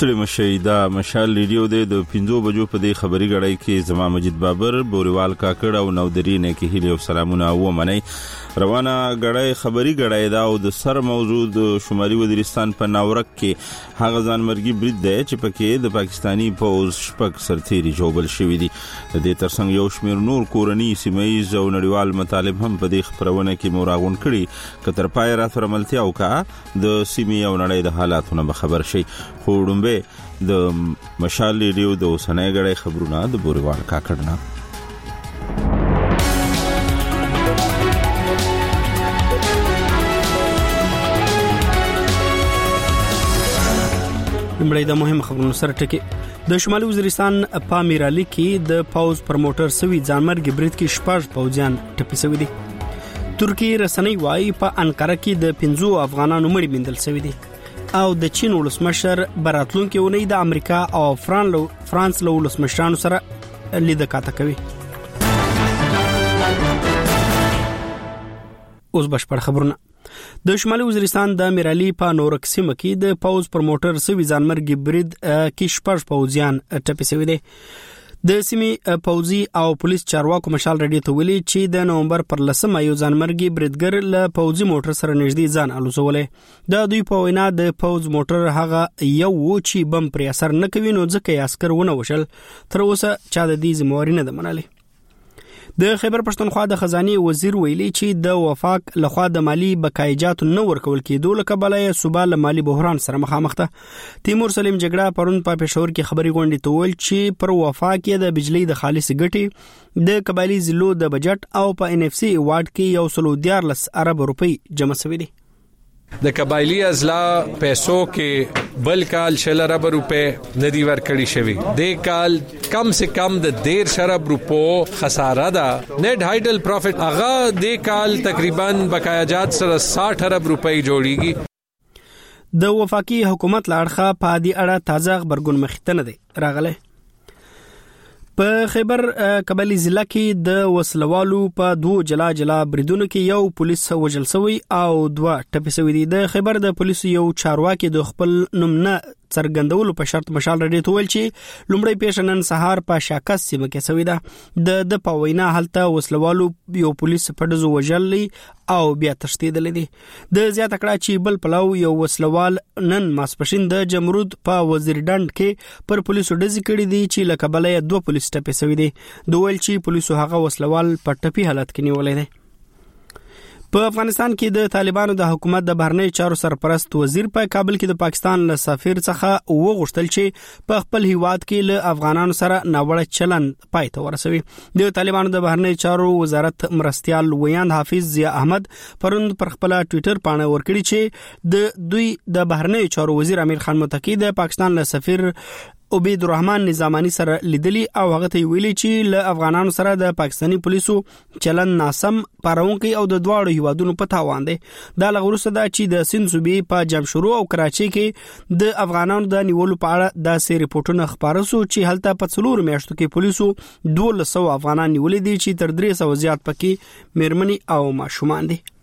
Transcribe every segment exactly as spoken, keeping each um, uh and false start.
ستړي مشي دا مشال ریډیو د پنځو بجو په دې خبري غړای کې زما مجید بابر بوریوال کاکړ او نودرین کې هیله او سلامونه و منی روانه غړای خبري غړای دا او د سر موجود شمالي وزیرستان په ناورک کې هغه ځانمرګي برید دی چې پکې د پاکستانی پوز شپږ سرتيري جوړل شوې دي د دې ترڅنګ یو شمېر نور کورنی سیمایي او نړیوال مطالب هم په دې خبرونه کې موراغون کړي کتر پای راتور عملتیا او کا د سیمې او نړۍ د حالاتونو خبر شي خو ډومبه د مشال ریډیو د اوسنۍ غړې خبرونه د بوریوال کاکړ نه مړی د مهم خبرونو سره ټکی د شمالي وزیرستان په میرالي کې د پاوز پروموټر سوي ځانمرګي برید کې شپږ پوځیان ټپي شوي دي ترکیه رسنۍ وايي په انقره کې د پنځو افغانانو مړي موندل شوي دي او د چین ولسمشر براتلونکو اونۍ د امریکا او فرانس له ولسمشرانو سره لیدل کاته کوي اوس بشپړ خبرونه د شمالي وزیرستان د میرالي په نورک سیمه کې د پاوز پروموټر سوي ځانمرګي برید کې شپږ پوځیان ټپي شوي دي د سیمې پوځي او پولیس چارواکو مشال رډي ته ویلي چې د نومبر پر لسمه یو ځانمرګي بریدګر له پوځي موټر سره نږدې ځان الوزولې د دوی په وینا د پوځ موټر هغه یو و چې بم پر اثر نه کوي نو ځکه یې عسكر ونه وشل تر اوسه چا د دې ذمہواری نه ده منلې د خیبر پښتونخوا د خزانه وزیر ویلي چې د وفاق لخوا د مالی بقایجات نو ورکول کېدو لکه بلای صوبه له مالی بحران سره مخامخ ده تیمور سلیم جګړه پرون په پېښور کې خبري غونډې ته ویل چې پر وفاق کې د بجلی د خالص ګټي د قبایلی ضلعو د بجټ او په ان اف سی ایوارډ کې یو سلو دیارلس ارب روپی جمع شوي دي د قبایلی ازلا پیسو کې بل کال شل ارب روپے ندی ورکړی شوی د کال کم سے کم د ډیر شرب روپو خساره ده نیټ هایډل پروفټ هغه د کال تقریبا بقایاجات سره ساઠ ارب روپے جوړیږي د وفاقي حکومت لاړخه په دې اړه تازه خبرګون مخته نه دی راغله په خیبر قبایلی ضلع کې د وسلوالو په دوه جلا جلا بریدونو کې یو پولیس وژل شوی او دوه ټپي شوی دي د خیبر د پولیسو یو چارواکي د خپل نوم نه څرګندولو په شرط مشال رډي تول چې لومړی پیښنن سهار په شاکس سیمه کې شوی ده د د پوینا حالت وسلوالو یو پولیس پټزو وژلې او بیا تشدید لیدي د زیات کړه چې بل پلاو یو وسلوال نن ماسپښین د جمرود په وزیرډند کې پر پولیسو ډزې کړې دي چې لکبلې دوه پولیس ټپي شوی دي دوول چې پولیسو هغه وسلوال په ټپي حالت کې نیولې دي په افغانستان کې د طالبانو د حکومت د بهرنی چارو سرپرست وزیر په کابل کې د پاکستان له سفیر څخه وغوښتل چې په خپل هیواد کې له افغانانو سره ناوړه چلند پای ته ورسوي د طالبانو د بهرنی چارو وزارت مرستيال ویاند حافظ ضیا احمد پروند پر خپل ټوئیټر باندې ورکړي چې د دوی د بهرنی چارو وزیر امیر خان متقی د پاکستان له سفیر عبید الرحمن نظامانی سره لیدلی او هغه ته ویلي چې له افغانانو سره د پاکستانی پولیسو چلن ناسم پرونکي او د دواړو هیوادونو په تاوان دي دا لغورسته دا چې د سند صوبې په جمشورو او کراچي کې د افغانانو د نیولو په اړه د سری ریپورتونو خبره سو چې هلته په څلور میاشتو کې پولیسو دوه سو افغانان نیولې دي چې تر درې سو زیات پکې میرمنې او ماشومان دي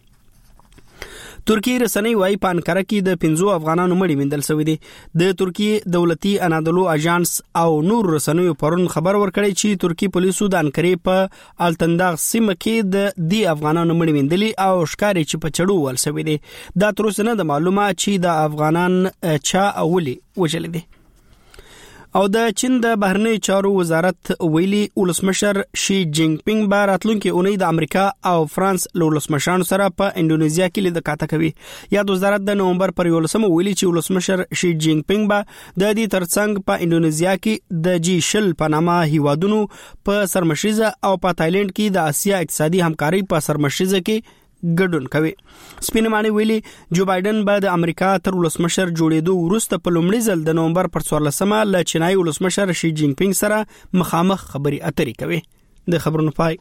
ترکیه رسنۍ وايي په انقره کې د پنځو افغانانو مړي موندل شوي دي د ترکیه دولتي انادولو اژانس او نور رسنیو پرون خبر ورکړی چې ترکیه پولیسو د انقره په التنداغ سیمه کې د دی افغانانو مړي موندلي او ښکاري چې په چړو ول شوي دي دا تر اوسه نه د معلومه چې د افغانان چا اولی وجل دي او د چین د بهرنی چارو وزارت ویلي ولسمشر شي جینګ پینګ به راتلونکي اونۍ د امریکا او فرانس له ولسمشرانو سره په انډونیزیا کې لیدل کاته کوي یا د وزارت د نومبر پر یولسمه ویلي چې ولسمشر شي جینګ پینګ به د دې ترڅنګ په انډونیزیا کې د جی شل په نامه هیوادونو په سرمشریزه او په تایلند کې د اسیا اقتصادي همکاري په سرمشریزه کې ګډون کوي سپینمانه ویلي جو بایدن به د امریکا تر ولسمشر جوړېدو وروسته په لومړي ځل د نومبر پر څوارلسمه له چینایي ولسمشر شي جینګ پینګ سره مخامخ خبري اترې کوي د خبرونو پای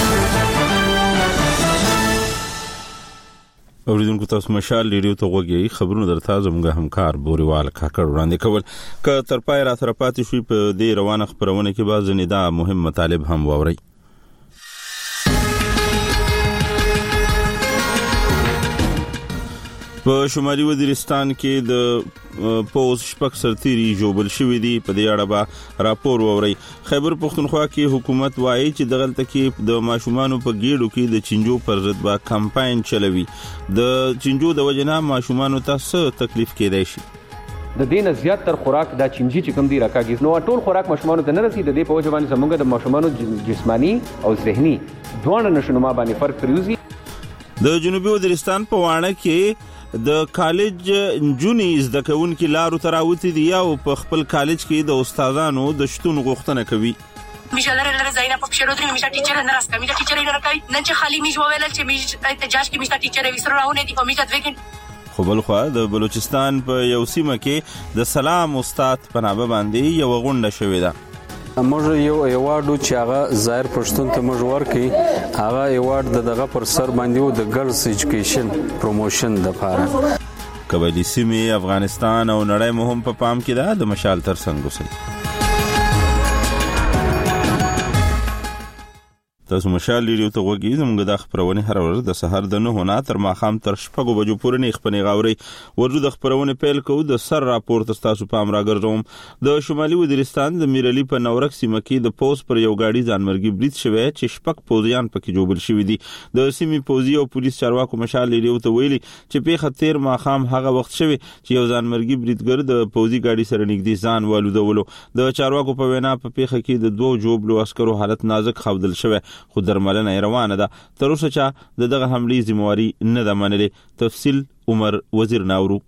اوریدونکو تاسو مشال ریډیو ته وګورئ خبرونه درته زموږ همکار بوریوال کاکړ وړاندې کول ک تر پای را تر پاتې شوي په دې روانه خبرونه کې بعض نه دا مهم مطالب هم ووري په شمالي وزیرستان کې د پوز شپږ سرتیري جوړل شوې دي. په دې اړه به راپور ووري. خیبر پښتونخوا کې حکومت وایي چې دغلته کې د ماشومانو په ګېډو کې د چنجو پر ضد به کمپاین چلوي. د چنجو د وجنه ماشومانو ته څه تکلیف کېدای شي؟ د دینه زیات تر خوراک دا چنجي چې کوم دی راکاږي نو ټول خوراک ماشومانو ته نه رسي. د دې په وجه باندې زموږ د ماشومانو جسمانی او ذهني دوه نشونما باندې فرق پریوزي. د جنوبي وزیرستان په وانه کې د کالج جونی زده کوونکي لارو تراوتی دي او په خپل کالج کې د استادانو د شتون غوښتنه کوي. میشلره لره زینا په شروع میشا ټیچر نه راځي میشا ټیچر نه راځي نن چې خالی میش وویل چې میش احتجاج کې میشا ټیچر وسرونه دي په میشا ویکند. خو بل خو د بلوچستان په یو سیمه کې د سلام استاد په نامه باندې یو غونډه شوې ده. موږ یو ایوارډ چې هغه ظاهر پښتون ته موږ ورکړي هغه ایوارډ دغه پر سر باندې و د ګرلز ایجوکیشن پروموشن د لپاره. قبایلی سیمې افغانستان او نړۍ مهم په پام کې ده. د مشال ترڅنګ اوسئ. تاسو مشال ریډیو ته وګورئ. زموږ د خبرونه هر ورځ د سحر د نه نه تر ماخام تر شپږ بجو پورې نه خپنې غاوري. ورځو د خبرونه پیل کوو. د سر راپور تاسو پام راګرځوم. د شمالي وزیرستان د میرلی په نورک سیمه کې د پوز پر یو گاډي ځانمرګي برید شوی چې شپږ پوزیان پکې جوړل شوی دي. د سیمې پوزي او پولیس چارواکو مشال ریډیو ته ویلي چې په خطر ماخام هغه وخت شوی چې یو ځانمرګي بریدګر د پوزي گاډي سره نږدې ځان والودولو. د چارواکو په وینا په پیخه کې د دوه جوړلو عسکرو حالت نازک خودل شوی خو درملنه روانه ده. تر اوسه چې د دغه حملې ذمہواری نه ده منلې. تفصیل عمر وزیر ناورو.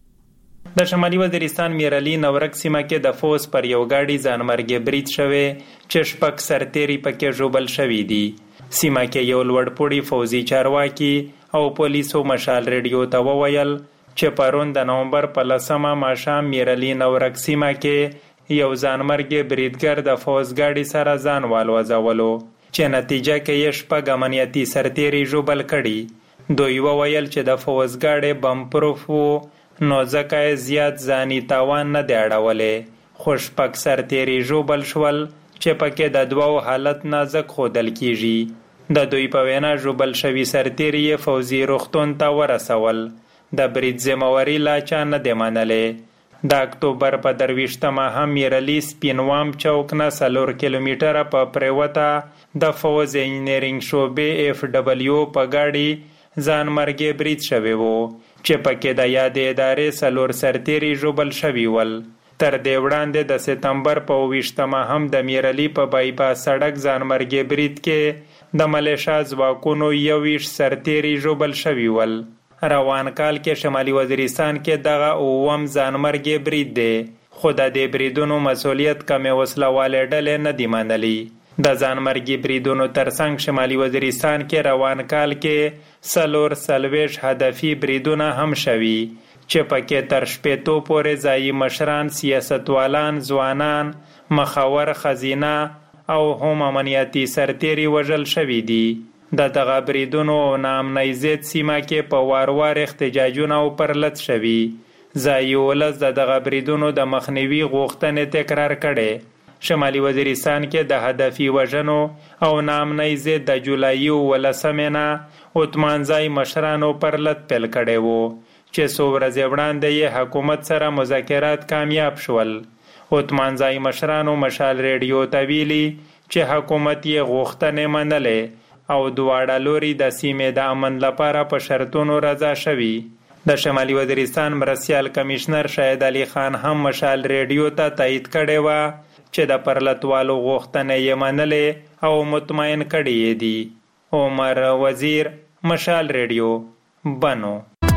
د شمالي وزیرستان میرلی نورک سیمه کې د فوز پر یو گاډي ځانمرګي برید شوی چې شپږ سرتیري پکې ژوبل شوی دي. سیمه کې یو لوړپوړي فوزي چارواکي او پولیسو مشال ریډیو ته وویل چې پرون د نومبر په لسمه ماښام میرلی نورک سیمه کې یو ځانمرګي بریدګر د فوز گاډي سره ځان والوځولو چې نتیجه کې یې شپږ امنیتي سرتیري ژوبل کړي. دوی وویل چې د فوز گاډي بم پروف وو نو ځکه یې زیات ځاني تاوان نه دی اړولی. خو شپږ سرتیري ژوبل شول چې پکې د دوو حالت نازک ښودل کیږي. د دوی په وینا ژوبل شوي سرتیري یې فوزي روغتون ته ورسول. د برید ذمہواری لا چا نه دی منلی. د اکتوبر په درویشتمه هم میرلی سپینوام چوک نه څلور کیلومتره په پریوته د فوز انجینرینګ شعبې اف ډبلیو په ګاډي ځانمرګي برید شوی وو چې پکې د یادې ادارې څلور سرتیري ژوبل شوي ول. تر دې وړاندې د سپتمبر په اوویشتمه هم د میرلی په بایپاس سړک ځانمرګي برید کې د ملیشا ځواکونو یوویشت سرتیري ژوبل شوي ول. روان کال کې شمالي وزیرستان کې دغه اووم ځانمرګي برید دی خو د دې بریدونو مسؤلیت کمې وسلوالې ډلې نه دي منلي. د ځانمرګي بریدونو ترڅنګ شمالي وزیرستان کې روان کال کې څلور څلوېښت هدفي بریدونه هم شوي چې پکې تر شپېتو پورې ځایي مشران، سیاستوالان، ځوانان، مخور خزینه او هم امنیتي سرتیري وژل شوي دي. د دغه بریدونو او ناامنۍ ضد سیمه کې په وار وار احتجاجونه او پرلت شوي. ځایي ولس د دغه بریدونو د مخنیوي غوښتنې تکرار کړي. شمالي وزیرستان کې د هدفي وژنو او ناامنۍ ضد د جولای ولسمې نه عثمانزای مشرانو پرلت پیل کړی وو چې څو ورځې وړاندې یې حکومت سره مذاکرات کامیاب شول. عثمانزای مشرانو مشال ریډیو ته ویلي چې حکومت یې غوښتنې منلې او دواړه لوري د سیمې د امن لپاره په شرطونو رضا شوي. د شمالي وزیرستان مرستیال کمشنر شاهد علي خان هم مشال ریډیو ته تایید کړی و چې د پرلتوالو غوښتنې یې منلې او مطمئن کړي یې دي. عمر وزیر، مشال ریډیو، بنو.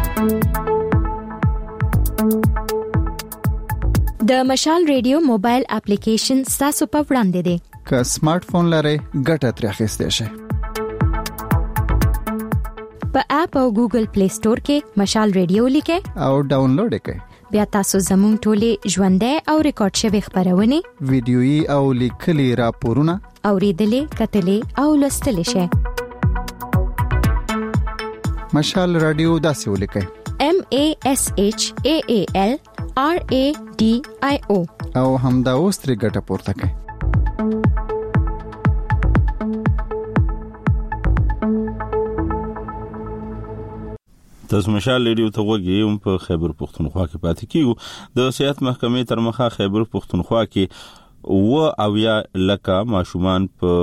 د مشال ریډیو موبایل اپلیکیشن ستاسو په وړاندې دی. که سمارټ فون لرئ ګټه ترې اخیستی شئ. په اپ او ګوګل پلی سٹور کې مشال ریډیو لیکئ او ډاونلوډ کړئ. بیا تاسو زموږ ټولې ژوندۍ او ریکارډ شوي خبرونه، ویډیويي او لیکلي راپورونه اوریدلې، کتلې او لوستلې شئ. مشال رادیو داسې ولیکئ: M A S H A A L R A D I O او همدا اوس ترې ګټه پورته کړئ. تاسو مشال ریډیو ته وګورئ هم په خیبر پختونخوا کې پاتې کیږو د سیاست محکمې تر مخه خیبر پختونخوا کې و او یا لکه ماشومان په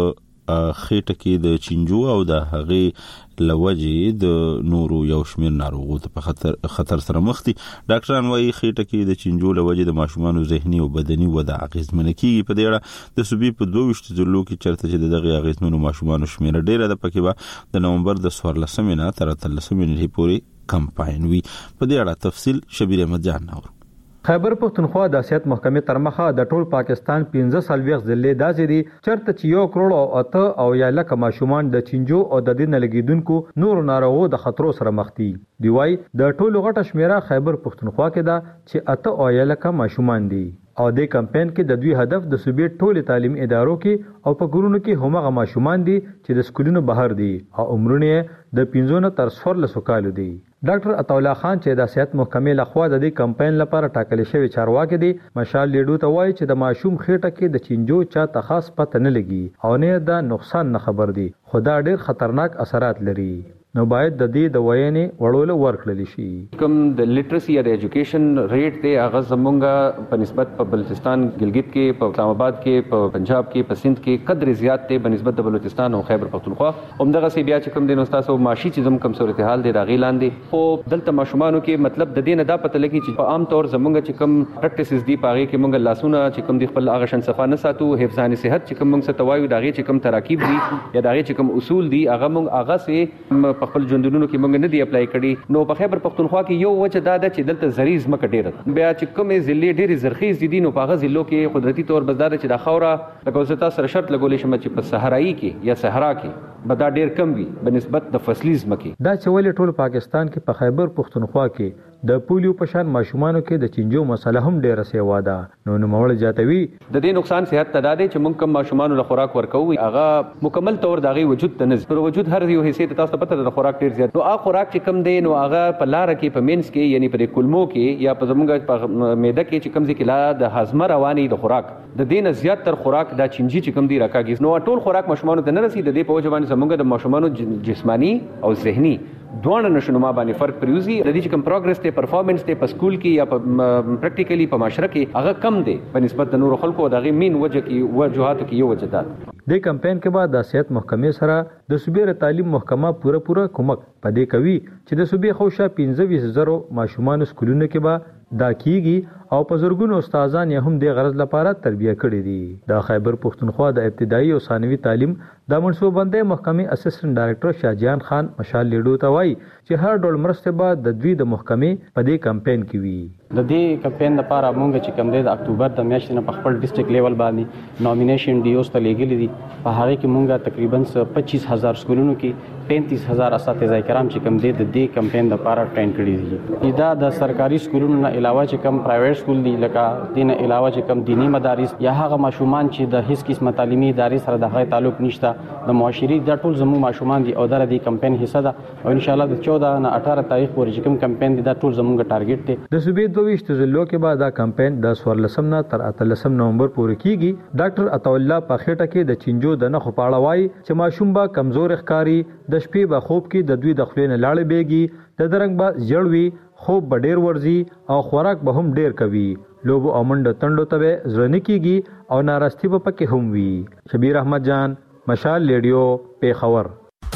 خېټه کې د چینجو او د هغې لوجې د نورو یو شمیر ناروغو ته په خطر خطر سره مخ دي. ډاکټران وايي خېټه کې د چینجو لوجې د ماشومانو ذهني او بدني وده اغیزمنه کیږي. په دې اړه د صوبې په دوه ویشت ضلعو کې چرته چې دغه اغیزمنو ماشومانو شمیر ډیره ده، پکې به د نومبر د څوارلسمې نه تر اتلسمې نیټې پورې کمپاین وي. په دې اړه تفصیل شبیر احمد جان نور. خیبر پختونخوا د سیاست محکمې تر مخه د ټول پاکستان پنځه څلوېښت ضلع داسې دي چرته چې یو کروڑ او اته او یا لکه ماشومان د چینجو او د دې نه لګیدونکو نورو ناروغو د خطرو سره مخ دي. دی وايي د ټولو غټه شمیره خیبر پختونخوا کې ده چې اته او یا لکه ماشومان دي او د کمپاین کې د دوی هدف د صوبې ټول تعلیمي ادارو کې او په ګورونو کې همغه ماشومان دي چې د سکولونو بهر دي او عمرونه د پنځه نه تر څوارلسو کالو دي. ډاکټر عطاالله خان چې د صحت محکمې لخوا د دې کمپاین لپاره ټاکل شوی چارواکي دي مشال لیډو ته وایي چې د ماشوم خېټه کې د چینجو چا خاص پته نه لګي او نه د نقصان نه خبر دي، خدا ډېر خطرناک اثرات لري، نو باید د دې د وینې وړول ورکړل شي. کوم د لیټرسي یا د ایجوکیشن ریټ ته هغه زمونږه په نسبت په بلوچستان ګلګت کې، په اسلام آباد کې، په پنجاب کې، په سند کې قدر زیات ته په نسبت د بلوچستان او خیبر پختونخوا. همدغه سی بیا چې کوم د نوستاسو ماشي چې زم کم صورتحال دی راغی لاندې خو دلته ماشومانو کې مطلب د دې نه دا پته لګي چې په عام طور زمونږ چې کوم پریکټیسز دی پاره کې مونږ لاسونه چې کوم د خپل هغه شن صفه نه ساتو، حفظان صحت چې کوم مونږ ستوایو دغه چې کوم تراکیب دي یا دغه چې کوم اصول دي هغه مونږ هغه سي په خپل ژوندونو کې مونږ نه دی اپلای کړی. نو په خیبر پختونخوا کې یو وجه دا ده چې دلته زریز مکه ډیره بیا چې کومې ضلع ډېرې زرخیز دي نو په هغه ضلعو کې قدرتي طور بزدار چې د خوره لکه اوس تاسو سره شرط لګولې شم چې په صحرایي کې یا صحرا کې به دا ډېر کم وي بنسبت د فصلي ځمکې. دا چې ولې ټول پاکستان کې په خیبر پختونخوا کې د پولیو په شان ماشومانو کې د چینجو مسله هم ډیره سیوا ده. نو نوموړ جاتوي د دې نقصان صحت ته دا دی چې موږ کوم ماشومانو له خوراک ورکوو هغه مکمل طور دغه وجود ته نه پر وجود هر یو حصے ته تاسو پته د خوراک ډیر زیات نو هغه خوراک چې کم دی نو هغه په لار کې په مینس کې یعنی په کلمو کې یا په زمونږ په معده کې چې کم ځکه لا د هضم رواني د خوراک د دین زیات تر خوراک دا چینجی چې کم دی راکاږي نو ټول خوراک ماشومانو ته نه رسي د دې په وجه باندې زمونږ د ماشومانو جسمانی او ذهني دوه نشونما باندې فرق پریوزي د دې چې کوم پروګرس ته پرفارمنس ته په سکول کې یا په پریکټیکلی په معاشره کې هغه کم دی په نسبت د نورو خلکو دغه مين وجه کې وجوهات کې یو وجه ده. د کمپاین کې بعد د صحت محکمې سره د صوبې تعلیم محکمه پوره پوره کومک پدې کوي چې د صوبې خوشا پنځه ویس زره ماشومان سکولونو کې به دا کیږي او په زرګونو استادان یې هم د غرض لپاره تربیه کړې دي. د خیبر پختونخوا د ابتدایي او ثانوي تعلیم د منصوبندې محکمې اسسټنټ ډایریکټر شاهجان خان مشال لیډو ته وایي چې هر ډول مرسته به د دوی د محکمې په دې کمپاین کې وي. د دې کمپاین لپاره مونږ چې کوم دی د اکتوبر د میاشتې نه په خپل ډیسټریکټ لیول باندې نومینیشن ډي اوس ته لېږلي دي. په هغه کې مونږ تقریبا پچیس هزار سکولونو کې پینتیس هزار اساتذه کرام چې کوم دی د دې کمپاین لپاره ټرین کړي دي. دا د سرکاري سکولونو نه علاوه چې کوم پرایویټ سکول دي لکه دین علاوه چې کوم دینی مدارس یا هغه ماشومان چې د هیڅ قسمه تعلیمي ادارې سره د هغه تعلق نشته د معاشري د ټول زموږ ماشومان دي او د دې کمپاین حصہ ده او ان شاء الله د چودہ نه اٹھارہ تاریخ پورې چې کوم کمپاین دي دا ټول زموږ ټارګټ دی. د صوبې دوه ویشت ضلعو کې بعد دا کمپاین د څوارلسم نه تر اتلسم نومبر پورې کیږي. ډاکټر عطاالله په خېټه کې د چینجو د نخو پاړه وایي چې ماشوم به کمزور ښکاری، د شپې به خوب کې د دوی د خولې نه لاړې بیږي، د درنګ به زیړوي، خوب به ډیر ورزي او خوراک به هم ډیر کوي، لوبو او منډه تندو ته زړه نه کیږي او ناراستی به پکې هم وي. شبیر احمد جان، مشال ریډیو، پیښور.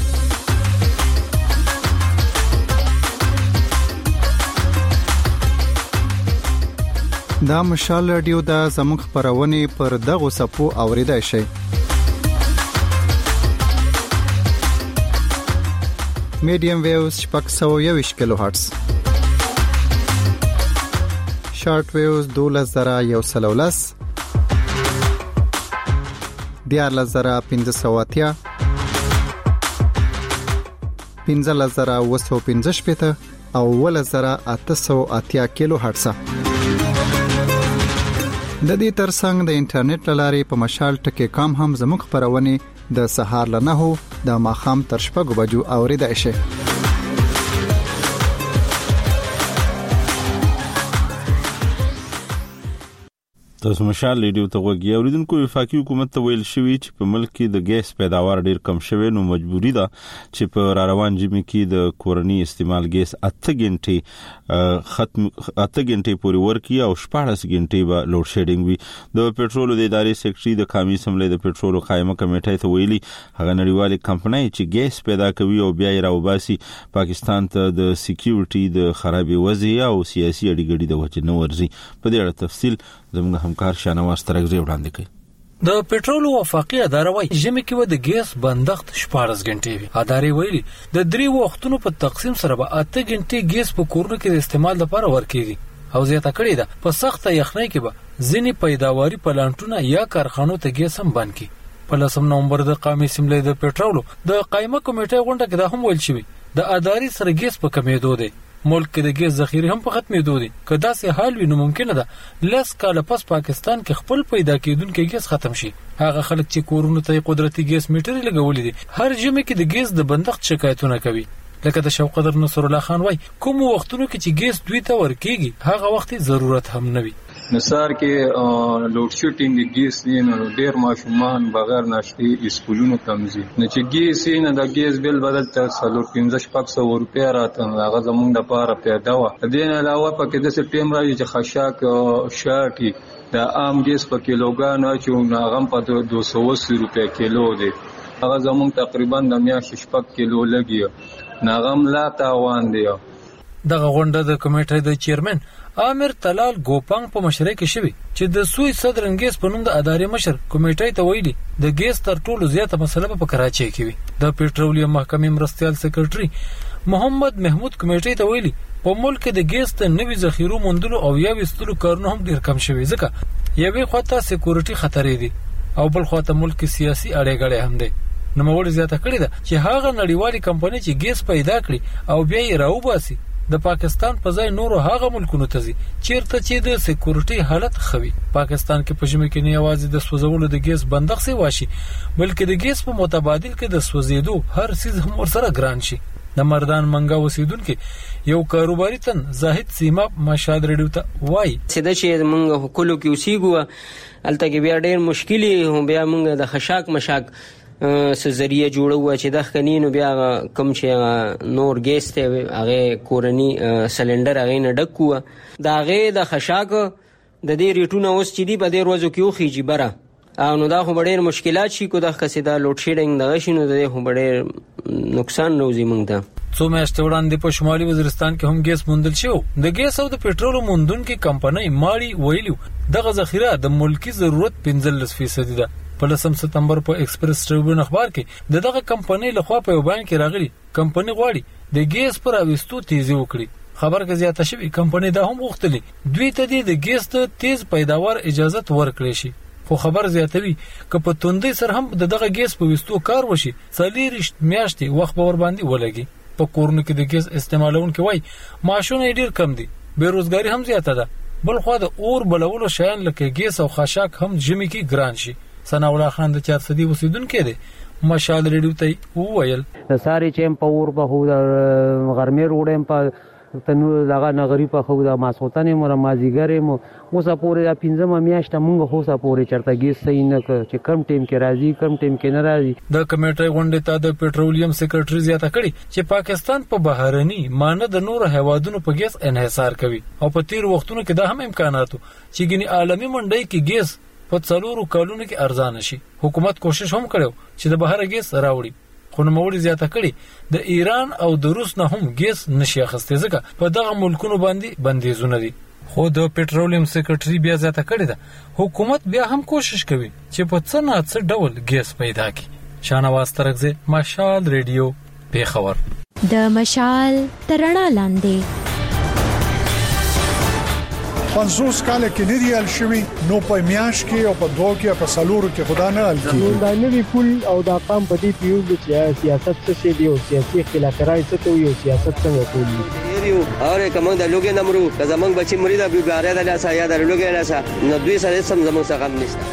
دا مشال رادیو دا زموږ خبرونه پر دغه صفو اوریدای شي. میډیم ویوز شپږ سوه یوویشت کیلو هرتز، شارټ ویوز دولس زره یو سل او لس، دیارلس زره پنځه سوه اتیا، پنځلس زره اوه سوه پنځه شپېته او اوولس زره اته سوه اتیا کیلو هرتز. د دې ترڅنګ د انټرنیټ لارې په مشال ټکی کام هم زموږ خبرونه د سهار له نهو د ماښام تر شپږو بجو اوریدای شي. تاسو مشال ریډیو ته وګورئ. اوریدونکو وفاقي حکومت ته ویل شوی چې په ملک کې د ګیس پیداوار ډیر کم شوی، نو مجبوری ده چې په را روان ژمي کې د کورنۍ استعمال ګیس اته غنټې ختم اته غنټې پورې ورکی او شپږ غنټې به لوډ شیډینګ وي. د پېټرول د ادارې سیکریټري د قومي اسمبلی د پېټرول قائمه کمیټې ته ویلي هغه نړیوالې کمپنۍ چې ګیس پیدا کوي او بیا یې راوباسي پاکستان ته د سکیورټي د خرابې وضعیت او سیاسي اړیګړې د وجې نه ورځي. په دې اړه تفصیل زموږ همکار شانواز ترغزي وړاندې کوي. د پېټرول وفاقي اداره وايي ژمي کې و د ګیس بندښت شپږ غنټې وي. ادارې ویلي د درې وختونو په تقسیم سره به اته غنټې ګیس په کورونو کې د استعمال لپاره ورکېږي او زیاته کړې ده په سخت یخنۍ کې به ځینې پیداواري پلانټونه یا کارخانو ته ګیس هم بند کړي. په لسم نومبر د قومي اسمبلی د پېټرول د قائمه کمیټې غونډه کې دا هم ویل شوی د ادارې سره ګیس په کمیدو دی. ملک کې د ګیس ذخیره هم په ختمېدو دي. که داسې حال وي نو ممکنه ده لس کاله پس پاکستان کې خپل پیدا کېدونکي ګیس ختم شي. هغه خلک چې کورونو ته قدرتي ګیس میټرې لګولې دي هر ژمي کې د ګیس د بندښت شکایتونه کوي. لکه د شوقدر نصر الله خان وای کوم وختونو کې چې ګیس دوی ته ورکېږي هغه وخت ضرورت هم نه وي. نصار کې لوډ شیډینګ ګیس نه نو ډیر ماشومان بغیر ناشتي اسکولونو تمزي نه چې ګیس نه د ګیس بل بدل تر څلور پنځه شپږ روپیا راته هغه زمونږ د پاره پیدا و. د دې نه علاوه پکې د سپټمبر راځي چې خشاک شاټي د عام ګیس په کیلوګرام چې هغه په دوه سوه اسی روپیا کیلو دی. هغه زمونږ تقریبا د میاشتې شپږ کیلو لګي ناغم لا تاوان دی. دغه غونډه د کمیټې د چیرمن عامر طلال ګوپنګ په مشرۍ کې شوی چې د سوی صدرن ګیس په نوم د ادارې مشر کمیټې ته ویلي د ګیس تر ټولو زیاته مسله په کراچۍ کې وي. د پېټرولیم محکمې مرستيال سکرټري محمد محمود کمیټې ته ویلي په ملک د ګیس ته نوي ذخیرو موندلو او یا وستلو کارونه هم ډیر کم شوي ځکه یوې خواته سکیورټي خطرې دي او بل خواته ملک سیاسي اړیګړې هم دي. نو موږ زیاته کړی ده چې هغه نړیوالې کمپنۍ چې ګیس پیدا کړي او بیا یې راوباسي د پاکستان په ځای نورو هغه ملکونو ته ځي چیرته چې د سکیورټي حالت خوي. پاکستان کې په ژمي کې نه یوازې د سوځولو د ګیس بندښت سی واشي بلکې د ګیس په متبادل کې د سوځېدو هر څه هم ورسره ګران شي. د مردان منګا وسیدونکو یو کاروباري تن زاهد سیما مشاد ریډیو ته وای سده چې موږ حکومت کې اوسېګو الته کې بیا ډېر مشکلي هم بیا موږ د خشاک مشاک سزریه جوړو چې د خنینو بیا کم چې نور ګیس ته هغه کورنی سلندر هغه نه ډکو دا هغه د خشاک د دې ریټونه اوس چې دی په دې ورځو کې خوږي بره او نو دا خو ډېر مشکلات شي کو د قصیدا لوډ شیډینګ دغه شنو د خو ډېر نقصان نوځي موږ ته. څو میاشتې وړاندې په شمالي وزیرستان کې هم ګیس موندل شو. د ګیس او د پېټرول موندونکو کمپنۍ ماړي ویلو دغه ذخیره د ملکی ضرورت پنځلس فیصد ده. په لسم ستمبر په ایکسپریس ټریبیون اخبار کې د دغه کمپنۍ لخوا په بیان کې راغلي کمپنۍ غواړي د ګیس پر اوستو تیزی وکړي. خبر کې زیاته شوی کمپنۍ دا هم غوښتلي دوی ته د ګیس ته تیز پیداوار اجازه ورکړي شي خو خبر زیاتوي که په توندۍ سره هم دغه ګیس په وستو کار وشي څلور میاشتې وخت به ور باندې ولګي. په کورونو کې د ګیس استعمالونکو وای ماشونه ډیر کم دي بیروزګاری هم زیاته ده بل خو د اور بلولو شیان لکه ګیس او خاشاک هم ژمي کې ګران شي. ثنا الله خان د چار صدی وسیدونکو دی مشال ریډیو ته وویل د ساری چم په اور په هو د غرمې روډم په تنو دغه نغری په خو د ماسوتانه مر مازیګر مو اوسه پورې پنځمه میاشته مونږ خو اوسه پورې چرته ګیس صحیح نه چې کم ټیم کې راځي کم ټیم کې نه راځي. د کمیټې غونډې ته د پېټرولیم سکرټري زیاته کړي چې پاکستان په بهرني مانه د نور هیوادونو په ګیس انحصار کوي او په تیر وختونو کې دا هم امکاناتو چې ګني عالمي منډي کې ګیس په څلورو کالونو کې ارزانه شي. حکومت کوشش هم کړو چې د بهر ګیس راوړي خو نوموړي زیاته کړي د ایران او د روس نه هم ګیس نشي اخیستي ځکه په دغه ملکونو باندې بندیزونه دي. خو د پېټرولیم سکرټري بیا زیاته کړي ده حکومت بیا هم کوشش کوي چې په څه نه څه ډول ګیس پیدا کړي. شانواز ترغزه مشال ریډیو پیښور. د مشال ترڼا لاندې پنځوس کال کې نه دی ال شوی نو په میاش کې او په دوه کې په سالورو کې خدا نه ال کیږي دا نه وی پول او دا قام په دې پیو چې سیاست څه شي دی او سیاسي خلافکارای څه کوي او سیاست څنګه کوي یو اور کوم د لوګي نمرو که زمنګ بچی مری دا بیګاره د لاسه یا د لوګي لاسه نو دوی سره سم زمنګ څخه غم نشته.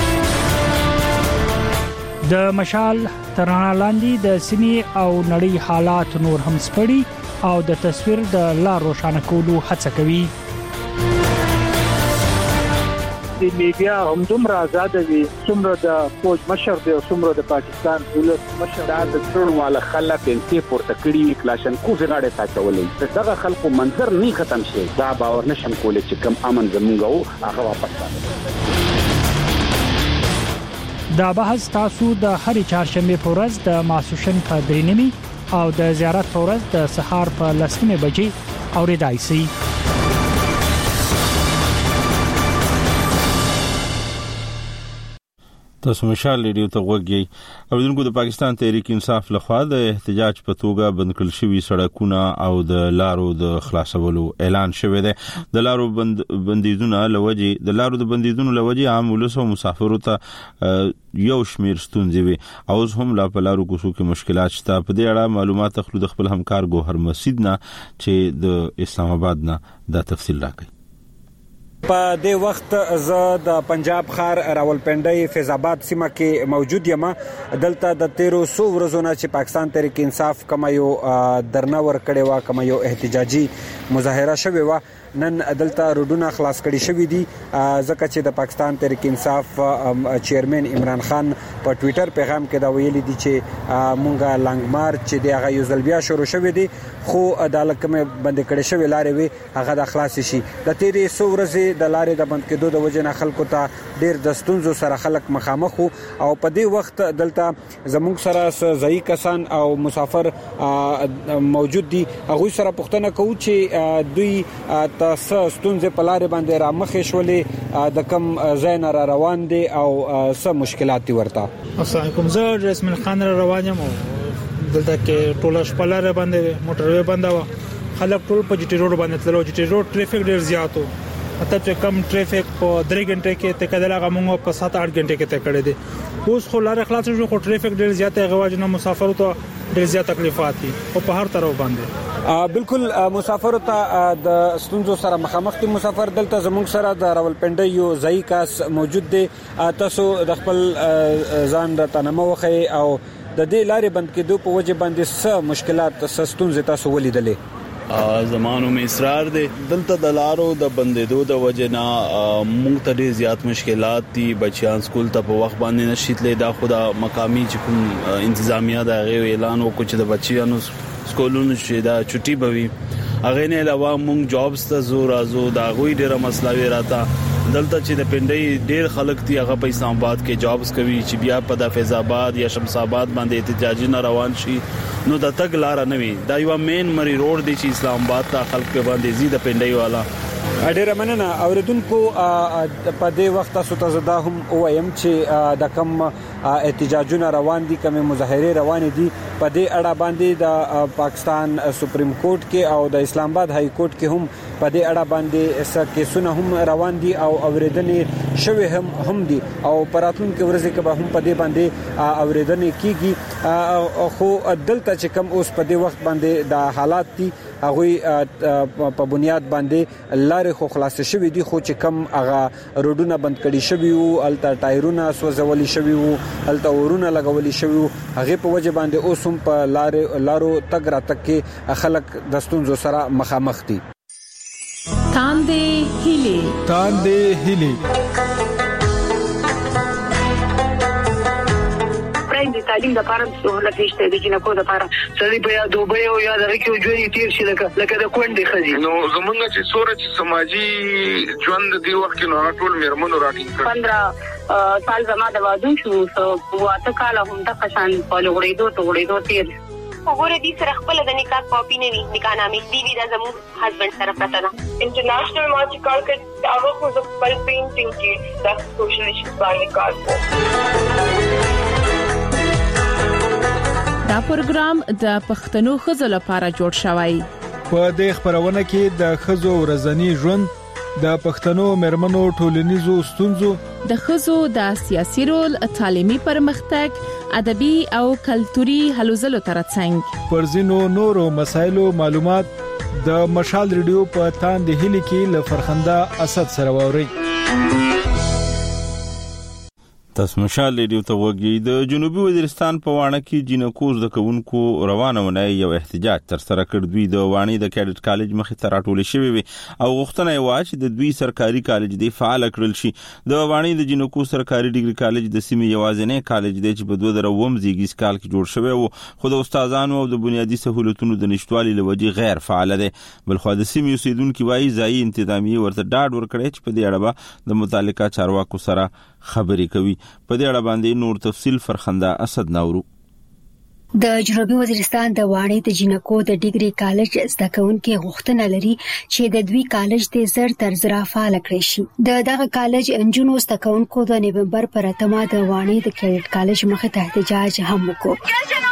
د مشال ترانه لاندې د سیمې او نړۍ حالات نور هم سپړي او د تصویر د لا روښانه کولو هڅه کوي. د لیبیا هم دومره آزاد دي څومره د فوج مشر دی او څومره د پاکستان دولت مشر دا د ټول والا خلک انتي پورته کړي کلاشنکوف غاړه ساتولې دغه خلکو منظر نه ختم شي دا باور نشم کولای چې کم امن زمونږ او هغه واپس راځي. دا بحث تاسو د هرې چهارشنبه په ورځ د ماسوشن په درې نیمه او د زیارت په ورځ د سهار په لسمه بجې اوریدای شي. تاسو مشال ریډیو ته وګورئ. اوریدونکو د پاکستان تحریک انصاف لخوا د احتجاج په توګه بند کړل شوی سړکونه او د لارو د خلاصولو اعلان شوی دی. د لارو بند بندیدونه لوجي د لارو د بندیدونو لوجي عام ولسو مسافرو ته یو شمیر ستونزې وي او هم لا په لارو کوڅو کې مشکلات شته. په دې اړه معلومات خپل د خپل همکار ګوهر مسجد نه چې د اسلام آباد نه دا تفصیل راکړي. په دې وخت زه د پنجاب خار راولپنډي فیض آباد سیمه کې موجود یم. دلته د تیرو سو ورځو نه چې پاکستان تحریک انصاف کوم یو درنه ور کړی و کوم یو احتجاجي مظاهره شوی و نن دلته روډونه خلاص کړي شوی دي ځکه چې د پاکستان تحریک انصاف چیرمن عمران خان په ټوئیټر پیغام کې دا ویلي دي چې مونږه لانګ مارچ چې د هغه یو ځل بیا شروع شوی دي خو عدالت کومه بند کړي شوی لارې وي هغه د خلاص شي. د تیرې سو ورځې د لارې د بند کېدو د وجه نه خلکو ته ډیر د ستونزو سره خلک مخامخ او په دې وخت دلته زموږ سره ځای کسان او مسافر موجود دي. هغه سره پوښتنه کوو چې دوی تاسو ستونزې په لارې باندې را مخې شولې د کم ځای نه را روان دي او څه مشکلات دي ورته. السلام علیکم. زه رسمن خان را روان یم دلته کې ټول شپه لارې باندې موټروي باندې و خلک ټول په جی ټي روډ باندې تلو. جی ټي روډ ټریفیک ډیر زیات و اته چې کم ټریفیک په درې غنټه کې ته کډه لغه موږ په سات اټ غنټه کې ته کړې دي. اوس خو لارې خلاص شو خو ټریفیک ډیر زیات دی غواجنه مسافر ته ډیر زیات تکلیفات دي او په هر طرف باندې بالکل مسافر ته د ستونزو سره مخامخ دي. مسافر دلته زموږ سره د راولپنډي یو ځای کاس موجود دی. تاسو د خپل ځان د تنمو وخی او د دې لارې بند کېدو په وجه باندې څه مشکلات څه ستونزې تاسو ولیدلې؟ زمانو می اصرار دي دلته د لارو د بندیدو د وجه نه موږ ته ډیر زیات مشکلات دي. بچیان سکول ته په وخت باندې نشیتلې دا خدا مقامی چې کوم انتظامیه دا غو اعلان وکړ چې د بچیانو سکولونو چې دا چټي بوي هغه نه علاوه موږ جابز ته زور ازو دا غوي ډیره مسله وی راته. دلته چې د پندای ډیر خلک دی هغه په اسلام آباد کې جابز کوي چې بیا په د فیض آباد یا شمس آباد باندې احتجاجي نه روان شي نو د تګ لار نه وي. دا یو مین مری روډ دی چې اسلام آباد ته خلک په باندې زیاده پندای والا. ډیره مننه اوریدونکو. په دې وخت تاسو ته زدا هم وایم چې د کم احتجاجونه روان دي کوم مظاهره روان دي په دې اړه باندې د پاکستان سپریم کورټ کې او د اسلام آباد های کورټ کې هم په دې اړه باندې څه کیسونه هم روان دي او اوریدنې شوی هم هم دي او پراتونکو ورځې کې به هم په دې باندې اوریدنې کیږي. خو دلته چې کم اوس په دې وخت باندې د حالات دي هغه په بنیاد باندې لارې خو خلاص شوی دي خو چې کم هغه روډونه بند کړي شوی وو الته ټایرونه سوځولي شوی وو الته ورونه لګولي شوی وو هغه په وجه باندې اوس هم په لارې لارو تګ را تک کې خلک د ستونزو سره مخامخ دي. تاندې هلي تاندې هلي د تعلیم لپاره سہولت نشته د جنکو لپاره سړي په یا دوبه او یا د ریکو ژوند تیر شي لکه لکه د کونډې خزي نو زمونږ چې سورج سماجی ژوند دی وخت نو ټول میرمنو راټینګ کړ. پندرہ سال زما د واده شو واته کال هم د قشان په لغړېدو ته غړېدو تیر وګوره دې سره خپل د نکاح کاپی نه وي نکاح نامې دی وی د زموږ هسبند سره پته ده. انټرنیشنل مارچ کال کې هغه خو د خپل پینټینګ کې د سوشل ایشوز باندې کار کوي. دا پروګرام د پښتنو خزو لپاره جوړ شوی. په دې خبرونه کې د خزو ورځنی ژوند د پښتنو مرمنو ټولنیزو ستونزو د خزو د سیاسي رول تعلیمي پرمختګ ادبي او کلتوري هلو ځلو ترڅنګ پرځینو نورو مسایلو معلومات د مشال ریډیو په تاندې هلي کې ل فرخنده اسد سره ووري. تاسو مشال ریډیو ته وګورئ. د جنوبي وزیرستان په وانه کې جنکو زده کوونکو روانه ونې یو احتجاج تر سره کړ. دوی د وانی د کیډټ کالج مخې ته راټول شوی وي او غوښتنه یې و چې د دوی سرکاري کالج دی فعال کړل شي. د وانی د جنکو سرکاري ډیګري کالج د سیمې یوازینی کالج دی چې په دوه زره اووه زیږیز کال کې جوړ شوی و، خو د استادانو او د بنیادي سہولتونو د نشټوالي لوجې غیر فعال دی. بلخو د سیمې اوسیدونکو وايي ځایي انتظامیه ورته ډاډ ورکړي چې په دې اړه د متعلقه چارواکو سره خبرې کوي. په دې اړه باندې نور تفصیل فرخنده اسد نورو. د جنوبي وزیرستان د وانی د جنکو د ډیګري کالج زده کوونکي غوښتنه لري چې د دوی کالج د زر تر زر فعال کړي شي. د دغه کالج انجونو زده کوونکو د نومبر پر اتمه د وانی د کیډټ کالج مخې ته احتجاج هم وکړ.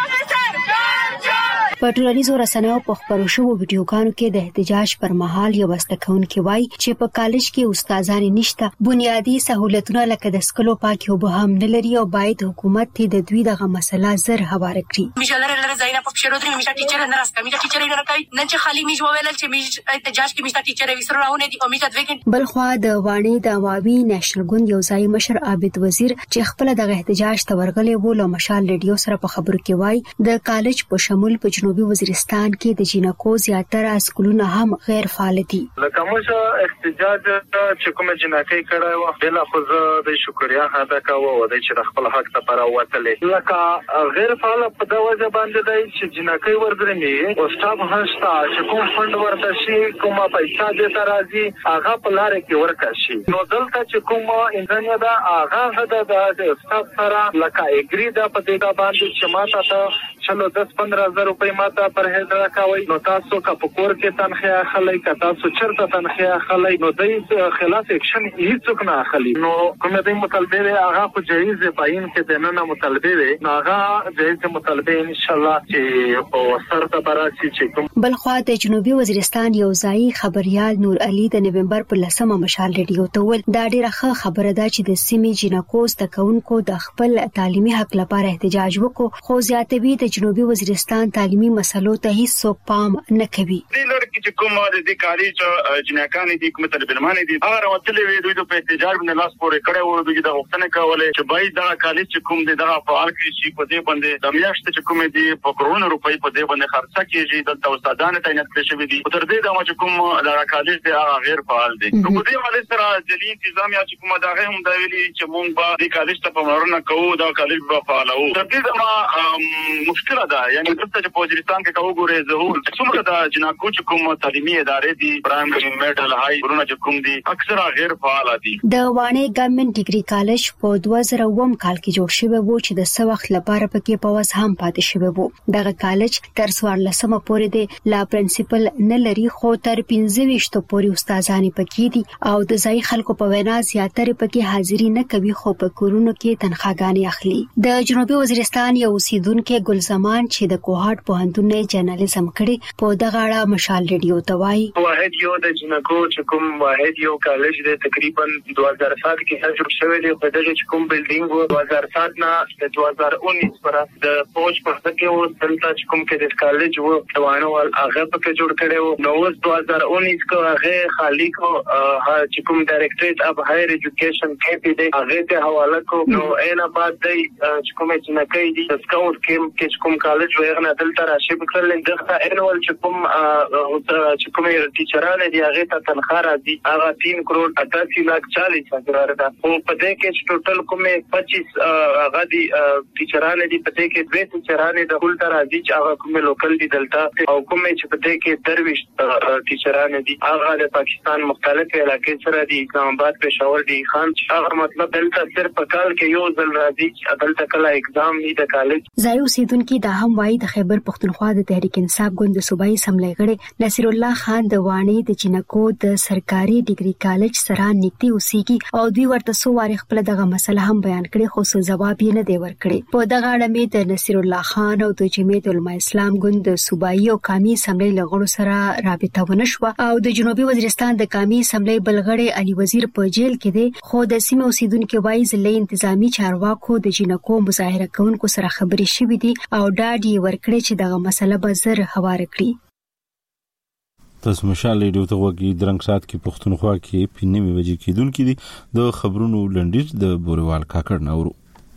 په ټولنیزو رسنیو په خبرو شوو ویډیوګانو کې د احتجاج پر مهال یو زده کوونکی وایي چې په کالج کې استادان نشته، بنیادي سہولتونه لکه د سکلو پاکي اوبه هم نه لري او باید حکومت د دوی دغه مسله زر هواره کړي. مشالره لره زاینا په شروع درې میشا ټیچر نه راځي، میشا ټیچر نه راځي، نن چې خالی میش وویل چې میش احتجاج کې میشا ټیچر وسرونه دي او میشا دوی. بل خو د وانی د عوامي نېشنل ګوند یو ځای مشر عابد وزیر چې خپل دغه احتجاج ته ورغلی و له مشال ریډیو سره په خبرو کې وایي د کالج په شمول په جنوبي وزیرستان کې د جنکو زیاتره اسکولونه هم غیر فعال دي. لکه موږ احتجاج چې کوم جنکې کړه و بل خو د شکریا ادا کوو او د چې خپل حق ته پر وتلې لکه غیر فعال په د وجه باندې دی چې جنکې ورځرمي او سټاف هشتا چې کوم فند ورته شي کومه پیسې د ترازی هغه په لار کې ورکړ شي. نو دلته چې کوم انجنیر دا هغه د سټاف سره لکه اګری دا په دې باندې چې ماته ته چلو دس پندرہ ہزار روپے ماته پرهیز راکوي. نو تاسو کا پکور کې تنخواه اخلي، کا تاسو چرته تنخواه اخلي، نو دای خلاف اکشن هیڅ نه اخلي. نو کوم دې مطالبه وي هغه خو جایز پاین کې د نه مطالبه وي نو هغه جایز مطالبه ان شاء الله چې په سر ته براسي چې کوم. بل خو د جنوبي وزیرستان یو ځای خبريال نور علي د نومبر په لسمه مشال ریډیو ته ول دا ډیره ښه خبره ده چې د سیمې جنکو زده کوونکو د خپل تعلیمي حق لپاره احتجاج وکړو، خو زیاتوي د جنوبي وزیرستان تعلیمي مسلو ته هیڅ پام نه کوي. د لړکی چې کوم د کالج جنکان دي کوم طالبان دي هغه راوتلې وي دوی په احتجاج باندې لاس پورې کړي وو، دوی د غوښتنه کوله چې باید دا کالج چې کوم دي دا فعال کړي شي. په دې باندې د میاشتې چې کوم دي په کرونه روپۍ په دې باندې خرڅه کیږي د استادانو تعینات کړي شوی دي. تر دې دا چې کوم دا کالج دی هغه غیر فعال دي. نو په دې باندې سره د انتظامیه چې کوم دا هم دا ویلي چې مونږ به د کالج ته پاملرنه کوو، دا کالج به فعال وو. تر دې دا مشکله ده یعنی دلته چې په وزیرستان کې کوو ګورې ظهور څومره د جنکو چې کوم تعلیمي ادارې دي پرایمري میډل هاي ورونه چې کوم دي اکثره غیر فعال دي. د وانی ګورنمنت ډیګري کالج په دوه زره اووه کال کې جوړ شوی و چې د څه وخت لپاره پکې پوز هم پاتې شوی و. دغه کالج تر څوارلسمه پورې دی، لا پرنسپل نه لري، خو تر پنځه ویشتو پورې استادان پکې دي او د ځای خلکو په وینا زیاتره پکې حاضری نه کوي خو په کورونو کې تنخواګانې اخلي. د جنوبي وزیرستان یو اوسیدونکو ګلزمان چې د کوهاټ پوهنتون نه جرنالیزم کړي په دغه اړه مشال ریډیو ته وایي واحد یو د جنکو چې کوم واحد یو کالج دی تقریبا دوه هزار سات کې جوړ شوی دی. په دغه چې کوم بلډینګ و دوه هزار سات نه د دوه هزار اوولس پر د فوج په ځکه کې و دلته چې کوم کې د کالج و توانو هغه په جوړ کړي و. نو اوس دوه هزار اوولس کې هغه خالی کو چې کوم ډایریکټریټ اف هایر ایجوکیشن کې دی هغه ته حواله کو. نو اینا بعد د چې کوم چې نه کوي د سکاوټ کې چې کوم کالج وغیرہ دلته راشي بکرل دغه انوال چې کوم چې کوم ټیچرانه دی هغه ته تنخواه راځي هغه تین کروڑ اٹھاسی لاکھ چالیس هزار ده. او په دې کې چې ټوټل کومه پچیس هغه دی ټیچرانه دی په دې کې دوه ټیچرانه د ټول تر راځي چې هغه کومه لوکل دی دلته او کومه چې په دې کې درویش ټیچرانه دی هغه د پاکستان مختلف علاقې سره دی، اسلام آباد، پېښور دی، خان هغه مطلب دلته صرف په کال کې یو ځل راځي چې دلته کله اگزام دی د کالج. ځای اوسیدونکو دا هم وایي د خیبر پختونخوا د تحریک انصاف ګوند صوبایي اسمبلی غړي نصیر الله خان د وانی د جنکو د سرکاري ډیګري کالج سره نږدې اوسېږي او دوی ورته سو واره خپل دغه مسله هم بیان کړي خو څه جواب یې نه دی ورکړي. په دغه اړه مې د نصیر الله خان او د جمعیت علماء اسلام ګوند د صوبایي او قومي اسمبلی لغړو سره رابطه ونه شو او د جنوبي وزیرستان د قومي اسمبلی بلغړي علي وزیر په جیل کې دی، خو د سیمه اوسیدونکو وایي ځلې انتظامی چارواکو د جنکو مظاهره کوونکو سره خبرې شوې دي او ډاډ یې ورکړي چې دغه مسله به زر هواره کړي. تاسو مشال ریډیو ته وګورئ درنګ سات کې پښتونخوا کې پینځه بجې کېدون کې دي د خبرونو لنډیز د بوریوال کاکړ نورو.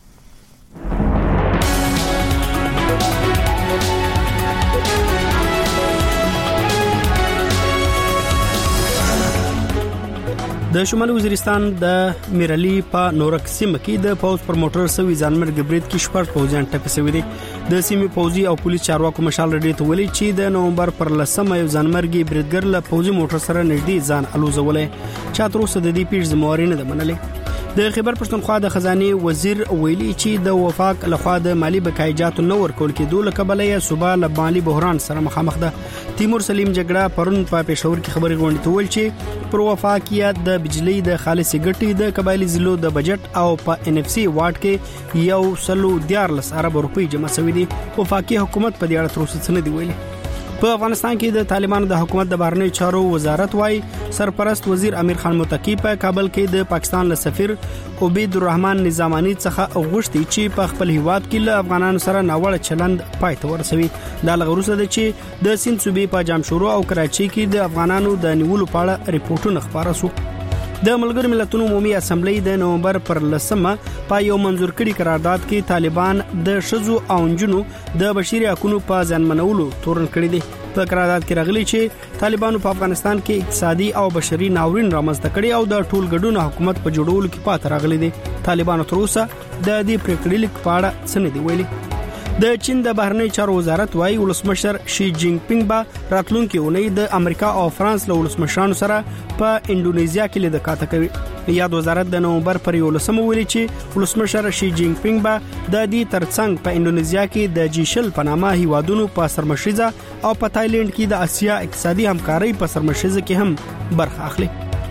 د شمالي وزیرستان د میرلی په نورک سیمه کې د پوز پر موټر سوي ځانمرګ برید کې شپږ پوځیان ټپي شوي دي. د سیمې پوځي او پولیس چارواکو مشال ریډیو ته ویلي چې د نومبر پر لسمه یو ځانمرګ بریدګر له پوځي موټر سره نږدې ځان الوزولې چې تر اوسه د دې پیښې ذمہواري نه ده منلې. د خیبر پښتونخوا د خزانه وزیر ویلي چې د وفاق لخوا د مالی بقایجات نو ورکول کېدو لکه بلې صوبه له مالی بحران سره مخامخ ده. تیمور سلیم جګړه پرون په پېښور کې خبري غونډه تول چې پر وفاقیت د بجلی د خالص ګټې د قبایلی ضلعو د بجټ او په ان اف سی واټ کې یو سلو دیارلس ارب روپی جمع شوې دي. وفاقي حکومت په دې اړه تر اوسه څه نه دی ویلي. په افغانستان کې د طالبانو د حکومت د بهرنی چارو وزارت وايي سرپرست وزیر امیر خان متقی په کابل کې د پاکستان له سفیر عبید الرحمن نظامانی څخه غوښتي چې په خپل هیواد کې له افغانانو سره ناوړه چلند پای ته ورسوي. دا لغروسه ده چې د سیند صوبې په جامشورو او کراچۍ کې د افغانانو د نیولو په اړه ریپورتونه خبره شو. د ملګرو ملتونو عمومي اسمبلی د نومبر پر لسمه په یو منظور کړي قرارداد کې طالبان د شذو او انجونو د بشري حقوقو په ځانمنولو تورن کړی دی. په قرارداد کې راغلي چې طالبانو په افغانستان کې اقتصادي او بشري ناورین رامنځته کړي او د ټول ګډون حکومت په جوړولو کې پاتې راغلي دي. طالبانو تر اوسه د دې پریکړې لیک په اړه څه نه دی ویلي. د چین د بهرنی چارو وزارت وايي ولسمشر شي جینګ پینګ به راتلونکي اونۍ د امریکا او فرانس له ولسمشرانو سره په انډونیزیا کې لیدل کاته کوي. یاد وزارت د نومبر پر یولسمه ویلي چې ولسمشر شي جینګ پینګ به د دې ترڅنګ په انډونیزیا کې د جیشل په نامه هیوادونو په سرمشریزه او په تایلند کې د اسیا اقتصادي همکارۍ په سرمشریزه کې هم برخه اخلي.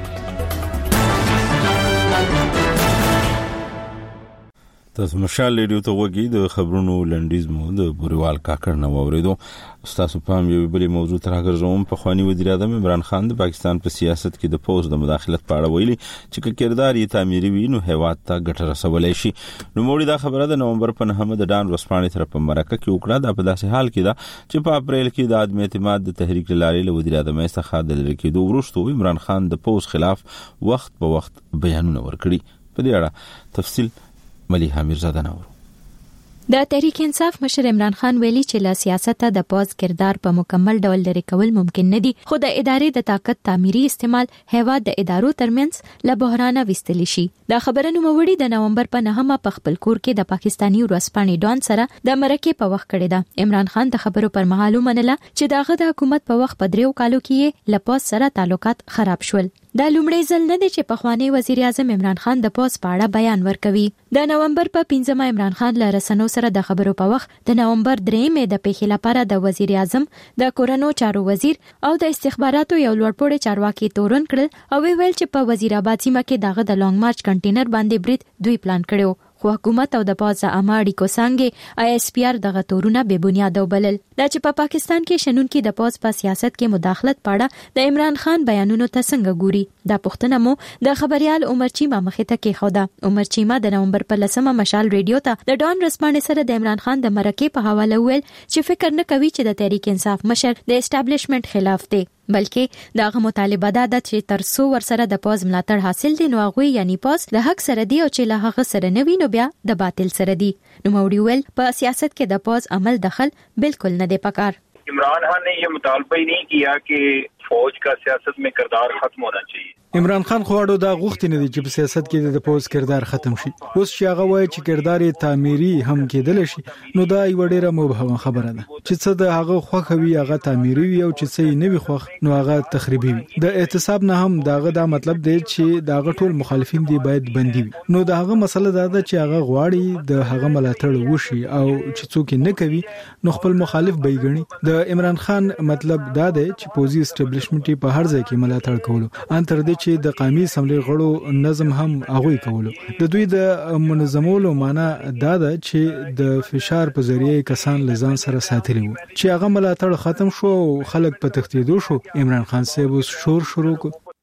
تاسو مشال ریډیو ته وګورئ د خبرونو لنډیز مو د بوریوال کاکړ نو اوریدو. تاسو په هم یو بلې موضوع تر هغه زوم په خواني وزیر اعظم عمران خان د پاکستان په سیاست کې د پوز د مداخلت په اړه ویلي چې کردار یې تعمیري وي نو هیواد ته ګټه رسولای شي. نو موږ دا خبره د نومبر په نهمه د ډان ورسپانې تر په مرکه کې وکړه. دا په داسې حال کې ده چې په اپریل کې د عدم اعتماد د تحریک لارې له وزیر اعظم څخه د لری کېدو وروسته عمران خان د پوز خلاف وخت په وخت بیانونه ورکړي. په دې اړه تفصیل ملیحه میرزاده نور. د تحریک انصاف مشر عمران خان ویلي چې له سیاست د پوز کردار په مکمل ډول لري کول ممکن نه دي، خو د ادارې د طاقت تعمیري استعمال هیواد د ادارو ترمنځ له بحرانه وستلی شي. دا خبره نو موړي د نومبر په نهمه په خپل کور کې د پاکستانی ورسپانې ډان سره د مرکه په وخت کړی ده. عمران خان د خبرو پر مهال ومنله چې داغه د حکومت په وخت په دریو کالو کې له پوز سره تعلقات خراب شول. دا لومړی ځل نه دی چې پخوانی وزیر اعظم عمران خان د پوز په اړه بیان ورکوي. د نومبر په پنځمه عمران خان له رسنو سره د خبرو په وخت د نومبر درېمې د پیښې لپاره د وزیر اعظم د کورونو چارو وزیر او د استخباراتو یو لوړپوړی چارواکي تورن کړل او ویل چې په وزیر آباد سیمه کې دغه د لانګ مارچ کنټینر باندې برید دوی پلان کړو، خو حکومت او د پوز اماړي کو څنګه آی اس پی آر دغه تورونه به بنیاد وبلل. دا چې په پاکستان کې شنن کې د پوز په سیاست کې مداخلت پاړه د عمران خان بیانونو ته څنګه ګوري. دا پښتنه مو د خبريال عمر چیما مخې ته کې خوده. عمر چیما د نومبر په لسمه مشال ریډیو ته د ډان رسپانې سره د عمران خان د مرکه په حواله ویل چې فکر نه کوي چې د تحریک انصاف مشر د اسټابلیشمنت خلاف دی، بلکې داغه مطالبه ده چې تر څو ور سره د پوز ملاتړ حاصل دي نو هغه یعنی پوز د حق سره دی او چې له هغه سره نه وینو بیا د باطل سره دی. نو موړي ویل په سیاست کې د پوز عمل دخل بالکل نه دی پکار. عمران خان نے یہ مطالبہ ہی نہیں کیا کہ فوج کا سیاست میں کردار ختم ہونا چاہیے. عمران خان خواړو دا غوښتنه دي چې په سیاست کې د پوز کردار ختم شي. اوس چې هغه وایي چې کردار تعمیري هم کېدل شي نو دا یو ډیره مبهمه خبره ده چې څه د هغه خوخوي هغه تعمیري وي او چې څه نه وي خوخ نو هغه تخریبي وي. د احتساب نه هم داغه دا مطلب دی چې داغه ټول مخالفین دی باید بندي وي. نو داغه مسله دا ده چې هغه غواړي د هغه ملاتړ وشي او چې څوک نه کوي نو خپل مخالف بیګني. د عمران خان مطلب دا دی چې پوزي اسټابلیشمنت په هر ځای کې ملاتړ کولو ان تر دې چې د قومي اسمبلی غړو نظم هم هغه کولو. د دوی د منظمولو معنا دا ده چې د فشار په ذریعه کسان لزان سره ساتري وو چې هغه ملاتړ ختم شو او خلک په تختیدو شو. عمران خان صاحب شور شروع کو اور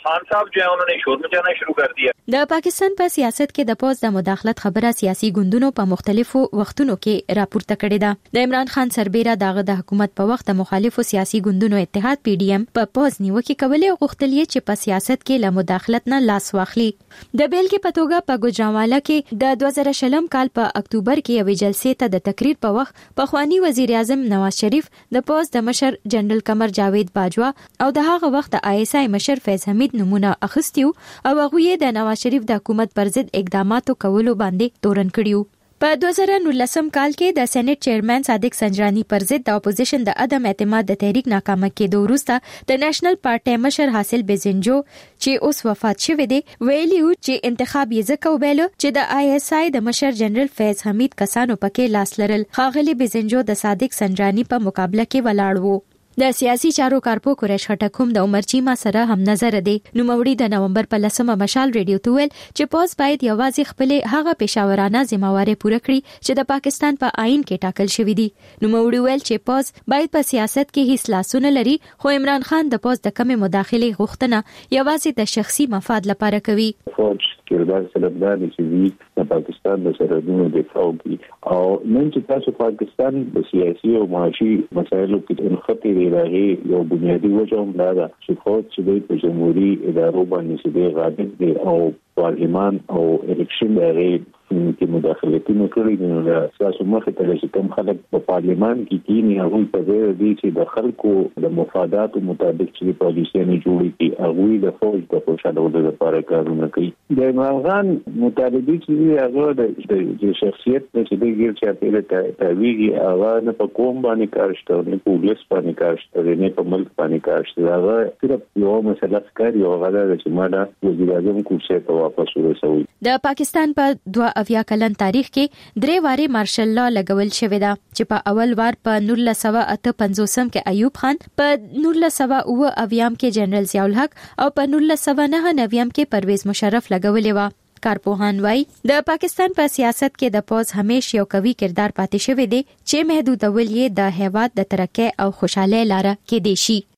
खान साहब जो है उन्होंने शोर मचाना शुरू कर दिया। د پاکستان په سیاست کې د پوز د مداخلت خبره سیاسي ګوندونو په مختلفو وختونو کې راپورته کړې ده. د عمران خان سربېره دغه د حکومت په وخت د مخالفو سیاسي ګوندونو اتحاد پی ډی ایم په پوز نیوکه کولې او غوښتل چې په سیاست کې له مداخلت نه لاس واخلي. د بیلګې په توګه په ګوجرانوالا کې د دوه زره شلم کال په اکتوبر کې یوې جلسې ته د تقریر په وخت پخوانی وزیر اعظم نواز شریف د پوز د مشر جنرال قمر جاوید باجوا او د هغه وخت د آی اس آی مشر فیض حمید نمونه اخیستیو او هغه د نواز شریف د حکومت پر ضد اقداماتو کولو باندې تورن کړیو. په دوه زره نولسم کال کې د سېنات چیرمن صادق سنجرانی پر ضد د اپوزیشن د عدم اعتماد د تحریک ناکامه کېدو وروسته د نېشنل پارټي مشر حاصل بزنجو چې اوس وفات شوی دی ویلیو چې انتخاب یې ځکه وبایلو چې د آی اس آی د مشر جنرال فیض حمید کسانو پکې لاس لرل. ښاغلي بزنجو د صادق سنجرانی په مقابله کې ولاړ وو. د سیاسي چارو کارپو قریش خټک هم د عمر چیما سره هم نظر دی. نوموړي د نومبر په لسمه مشال ریډیو ته ویل چې پوز باید یوازې خپل هغه پېښورانه ذمہواري پوره کړي چې د پاکستان په آئین کې ټاکل شوی دي. نوموړي ویل چې پوز باید په سیاست کې هیڅ لاسونه لري خو عمران خان د پوز د کمې مداخلې غوښتنه یوازې د شخصي مفاد لپاره کوي. فوج کردار سلبدار چې د پاکستان د سرحدونو دفاع کوي او نن چې تاسو پاکستان د سیاسي او معاشي مسایلو کې انخطي راغی یو بنیادی وجه هم دا ده چې فوج چې د جمهوریت ادارو باندې چې غالب دي او پارلمان او الیکشن لري کې مداخلتونه کړې دي. نو د سیاسي مخه ته چې کوم خلک په پارلمان کې کینی هغه په دې دي چې د خلکو د مفاداتو مطابق چې پالیسیانه جوړې دي هغه د فوج د خوشالولو لپاره کارونه کوي. د عمران خان مطالبه چې هغه د شخصیت چې د غیر چاپیره تعویږي هغه نه په کوم باندې کارشته نه په ولس باندې کارشته نه په ملک باندې کارشته. هغه صرف یو مسله ښکاري او هغه د چې ماده وزیر اعظم کورسې ته واپس ورسوي. د پاکستان په دوه اویا کلن تاریخ کې درې واره مارشل لا لګول شوې ده چې په اول وار په نولس سوه اته پنځوسم کې ایوب خان، په نولس سوه اوه اویایم کې جنرال ضیاء الحق او په نولس سوه نهه نویم کې پرویز مشرف لګولې و. کارپوهان وایي د پاکستان په سیاست کې د پوز همیش یو قوي کردار پاتې شوی دی چې محدودول یې د هیواد د ترقۍ او خوشاله لاره کې دی شي.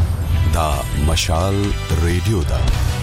دا مشال ریډیو دا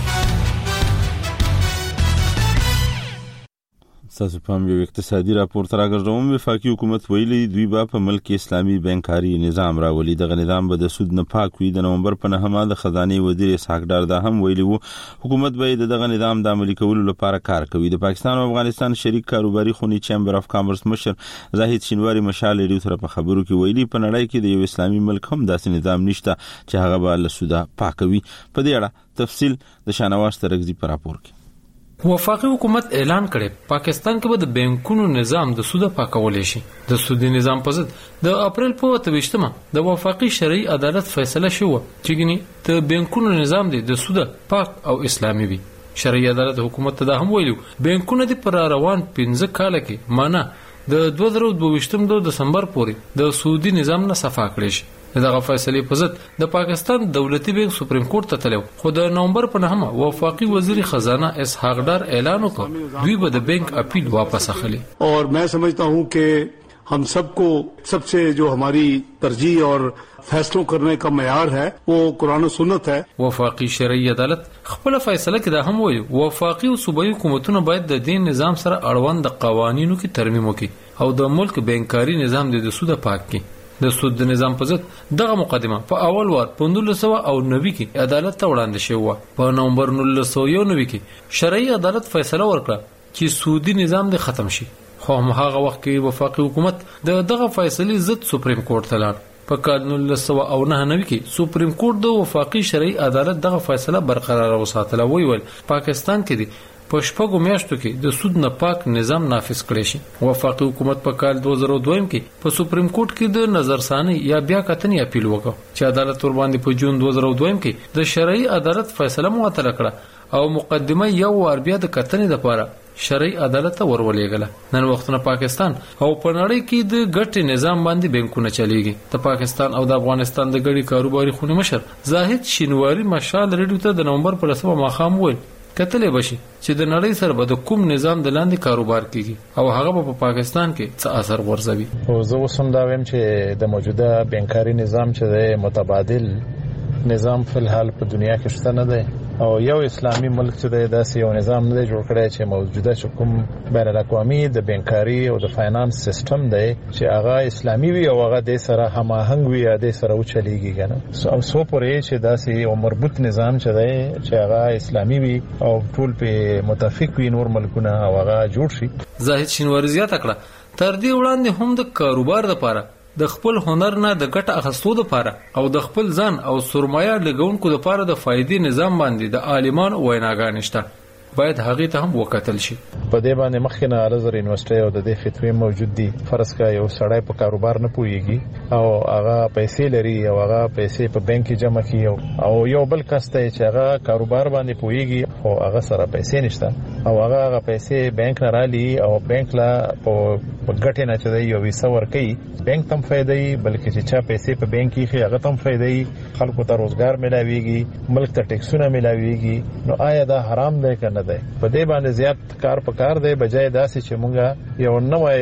تاسو په یو اقتصادي راپور تر راګرځوم. وفاقي حکومت ویلي دوی به په ملک اسلامي بانکاري نظام راولي. دغه نظام به د سود نه پاک وي. د نومبر په نهمه د خزانه وزیر اسحاق ډار دا هم ویلي وو حکومت به دغه نظام د عملي کولو لپاره کار کوي. د پاکستان او افغانستان شریک کاروباري خونی چیمبر اف کامرس مشر زاهد شینواری مشال ریډیو سره په خبرو کې ویلي په نړۍ کې د یو اسلامي ملک هم داسې نظام نشته چې هغه به له سودا پاکوي. په دې اړه تفصیل د شانواز ترغزي په راپور کې. وفاقي حکومت اعلان کړي پاکستان کې به د بانکونو نظام د سود پاکول شي. د سودي نظام په ضد د اپریل په اته ویشتمه د وفاقي شرعي عدالت فیصله شوه چې ګني د بانکونو نظام د سود پاک او اسلامي وي. شرعي عدالت حکومت ته هم ویلو بانکونه د پر روان پنځه کال کې معنا د دوه زره دوه ویشتم د دسمبر پورې د سودي نظام نه صفا کړی شي. دغه فیصلې په ضد د پاکستان دولتي بانک سپریم کورټ ته تلو خو د نومبر په نهمه وفاقي وزیر خزانه اسحاق ډار اعلان وکړ دوی به د بانک اپیل واپس اخلي. اور میں سمجھتا ہوں کہ ہم سب کو سب سے جو ہماری ترجیح اور فیصلوں کرنے کا معیار ہے وہ قرآن و سنت ہے. وفاقي شرعي عدالت خپل فیصله کې دا هم وایي وفاقي او صوبایي حکومتونه باید د دین نظام سره اړوند د قوانینو کې ترمیم وکړي او د ملک بانکاري نظام د سود پاک کړي. د سود نظام په ضد دغه مقدمه په اول وار په نولس سوه او نوي کې عدالت ته وړاندې شوه. په نومبر نولس سوه یو نوي کې شرعي عدالت فیصله وکړه چې سودي نظام د ختم شي. خو هغه وخت کې وفاقي حکومت د دغه فیصلې ضد سپریم کورټ ته لاړ. په کال نولس سوه او نهه نوي کې سپریم کورټ د وفاقي شرعي عدالت دغه فیصله برقرار وساتله. ویل پاکستان کې دی په شپږو میاشتو کې د سود نه پاک نظام نافذ کړی شي. وفاقي حکومت په کال دوه زره دویم کې په سپریم کورټ کې د نظرثاني یا بیا کتنې اپیل وکړ چې عدالت ور باندې په جون دوه زره دویم کې د شرعي عدالت فیصله معطل کړه او مقدمه یو ور بیا د کتنې لپاره شرعي عدالت ته ورولېګله. نن وختونه پاکستان او په نړۍ کې د ګټې نظام باندې بانکونه چلیږي. د پاکستان او د افغانستان د ګډي کاروباري خونی مشر زاهد شینواری مشال ریډیو ته د نومبر په لسمه ماښام وویل کتلې بشي چې د نړۍ سره به د کوم نظام د لاندې کاروبار کیږي او هغه په پاکستان کې څه اثر ورزوي. او زه وسم دا ویم چې د موجوده بانکاري نظام چې د متبادل نظام په الحال په دنیا کې شته نه دی او یو اسلامي ملک چې د داسې یو نظام نه جوړ کړی چې موجوده کوم بین الاقوامي د بانکاري او د فاینانس سیستم دی چې هغه اسلامي وي او هغه د سره هماهنګ وي یا د سره وچلېږي کنه او سو پورې چې داسې یو مربوط نظام چې دی چې هغه اسلامي وي او ټول په متفق وي نور ملکونه او هغه جوړ شي. زاهد شینواری زیاته کړه تر دې وړاندې هم د کاروبار لپاره د خپل هنر نه د ګټه اخیستو لپاره او د خپل ځان او سرمایه لګونکو لپاره د فائدې نظام باندې د عالمان ویناګانې شته باید هغه ته هم وکتل شي. په دې باندې مخکنه الزر یونیورسيټي او د دې فتوی موجود دي. فرض کا یو سړی په کاروبار نه پويږي او هغه پیسې لري او هغه پیسې په بانک کې جمع کوي او یو بل کس ته چې هغه کاروبار باندې پويږي او هغه سره پیسې نشته او هغه هغه پیسې بانک نه رالي او بانک لا په ګټه نه چي یو ویسا ورکي بانک تم فائدې بلکې چې چا پیسې په بانک کې هغه تم فائدې خلکو ته روزګار ملاويږي ملک ته ټیکسونه ملاويږي نو آیا دا حرام دی کنه دی؟ په دې باندې زیات کار پکار دی بجای داسې چې مونږه یو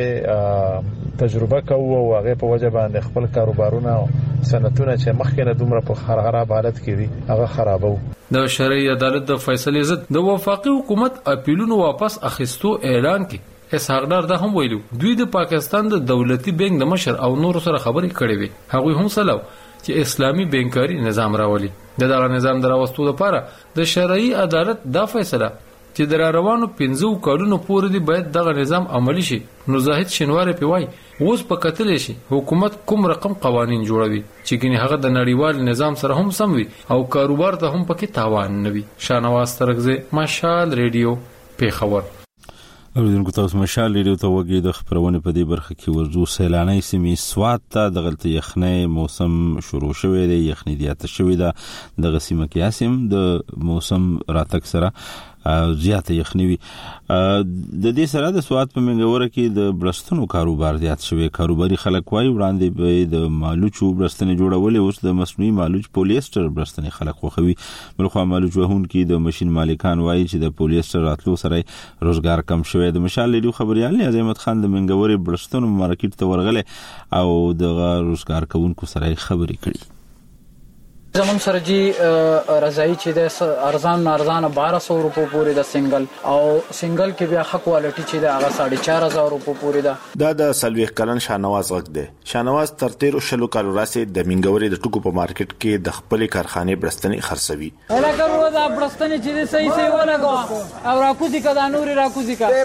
نوې تجربه کوو او هغه په وجه باندې خپل کاروبارونه او صنعتونه چې مخکې دومره په خراب حالت کې دي هغه خرابو. د شرعي عدالت د فیصلې ضد د وفاقي حکومت اپیلونو واپس اخیستو اعلان کې اسحاق ډار دا هم ویلو دوی د پاکستان د دولتي بانک د مشر او نور سره خبرې کړې وي. هغه هم سلام چې اسلامي بانکاري نظام راولي. دغه نظام دراوستو لپاره د شرعي عدالت دا فیصله چې در روانو پنځو کارونو پورې دی باید دغه نظام عملی شي. نو زاهد شینواری پیوای اوس په کتل شي حکومت کوم رقم قوانين جوړوي چې ګینه هغه د نړیوال نظام سره هم سم وي او کاروبار ته هم پکې تاوان نه وي. شانواز ترغزه مشال ریډیو پیښور. اوریدونکو تاسو مشال ریډیو ته وګورئ. د خبرونه په دې برخه کې ورزو سیلاني سیمې سوات ته د غلطي یخنۍ موسم شروع شوی دی. یخنۍ دیاته شوې ده د غسیمه کې اسیم د موسم راتګ سره زیاته یخنۍ وي. د دې سره د سوات په منګوره کې د برستنو کاروبار زیات شوی. کاروباري خلک وايي وړاندې به د مالوچو برستنې جوړولې اوس د مصنوعي مالوچ پولیستر برستنې خلک خوښوي. بلخو مالوچ وهون کې د ماشين مالکان وايي چې د پولیستر راتلو سره روزګار کم شوی. د مشال ریډیو خبريال عظمت خان د منګورې برستنو مارکیټ ته ورغله او د روزګار کوونکو سره خبرې کړې. زمون سره جی رضای چې د ارزان ارزان بارہ سو روپو پورې د سنگل او سنگل کې بیا ښه کوالټي چې د هغه ساڑھے چار هزار روپو پورې ده. دا د سلويخ کلن شانواز وخت ده. شانواز تر تیر شلو کالو راسي د منګوري د ټکو په مارکیټ کې د خپل کارخانه برستنې خرڅوي. اله کړو دا برستنې چې صحیح صحیح ولګو او راکوزي کدا نوري راکوزي کا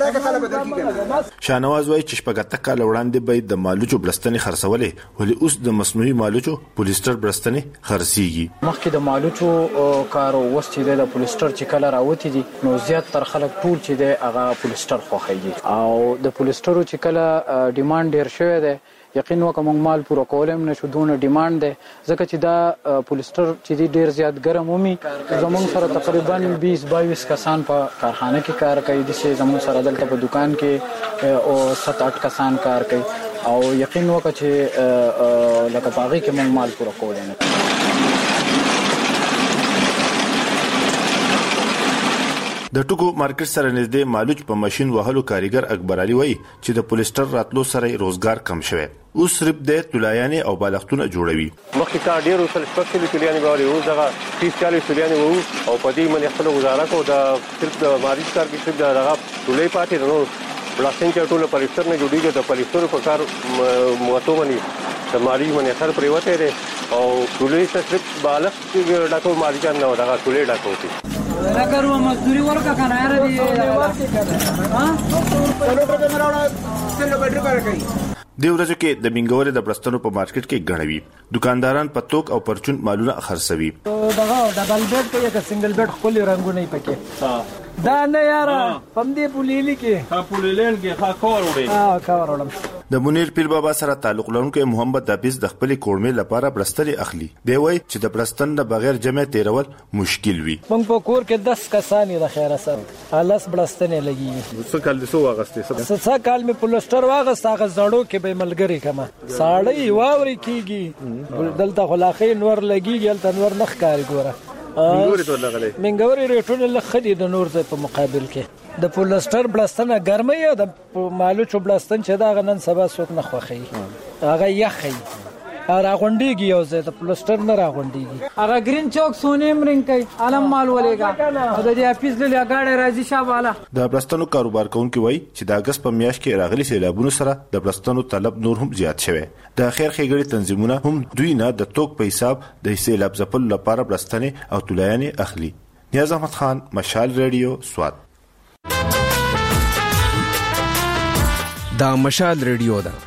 شانواز وایي چې شپږ کال وړاندې به د مالوچو برستنې خرڅولې ولې اوس د مصنوعي مالوچو پولیستر برستنې خرڅي. مخکې د مالوچو کارو وست چې د پولیستر چې کلر راوتی دي نو زیات تر خلک ټول چې د هغه پولیستر خوښيږي او د پولیسترو چې کله ډیماند ډیر شوی دی یقین وکم مال پورا کولم نشو دونه ډیماند دی ځکه چې دا پولیستر چې ډیر زیات ګرم ومي. زمون سره تقریبا بیس باییس کسان په کارخانه کې کار کوي د سه زمون سره دلته په دکان کې او سات اټ کسان کار کوي او یقین وکړه چې لکه باغی کې مونږ مال پورا کولم. د ټکو مارکیټ سره نږدې مالوچ په ماشين وهلو کاریګر اکبر علي وایي چې د پولیستر راتلو سره روزګار کم شوی. اوس صرف د تولایانې او بالښتونه جوړوي. مخکې کار ډیر وسل سپیشل تولایانې غواړي او دغه تیس چالیس تولایانې وو او په دې باندې خپل گزاره کو د صرف د ماریج کار کې صرف دغه تولای پاتې نو بلاستین چې ټول پولیستر نه جوړیږي د پولیستر په کار موته باندې د ماریج باندې اثر پریوته دی او تولای صرف بالښت ډاکو ماریج نه دغه تولای ډاکو دي. راکرو مزدوري ورکا کنه یاره دی ها چلو ټرګ مراوړه څنګه بیټری پر کوي. د ورځو کې د منګورې د برستنو په مارکیټ کې غړوي. دکانداران په توک او پرچون مالونه خرڅوي. دغه ډبل بیډ ته یک سنگل بیډ خپل رنگونه پکې دا نه یاره پم دې پولیلی کې ها پولیلین کې ها کور وړي ها کور وړم. د منیر پیر بابا سره تعلق لرونکو محمد حافظ د خپل کورمې لپاره برستلې اخلي. دی وای چې د برستن د بغیر جمع تیرول مشکل وي. موږ په کور کې دس کسانې د خیره سره الس برستنې لګي. څه کال دې سو واغستې؟ څه کال مې پولستر واغست هغه زړو کې به ملګری کما ساړی واوري کیږي دلته خلاخې نور لګيږي الته نور نخ کاری ګوره. منګوري ته لغلې منګوري ریټونه لخدي د نور ځای په مقابل کې د پولستر بلستنه ګرمه یا د مالوچو بلستن چې دا غنن سبا سوت نه خوخي هغه یخي راغونډيږي یو ځای د پلستر نه راغونډيږي هغه گرین چوک سونیم رنګ کوي علم مال ولېګا او د دې اپیز له غاړه راځي شاباله د پرستانو کاروبار کوونکي وایي چې د اگست په میاشت کې راغلي سیلابونو سره د پرستانو طلب نور هم زیات شوی د خیر ښېګړې تنظیمونه هم دوی نه د توک په حساب د سیلاب ځپلو لپاره پرستنې او طلایانې اخلي. نیاز احمد خان، مشال ریډیو، سوات. دا مشال ریډیو ده.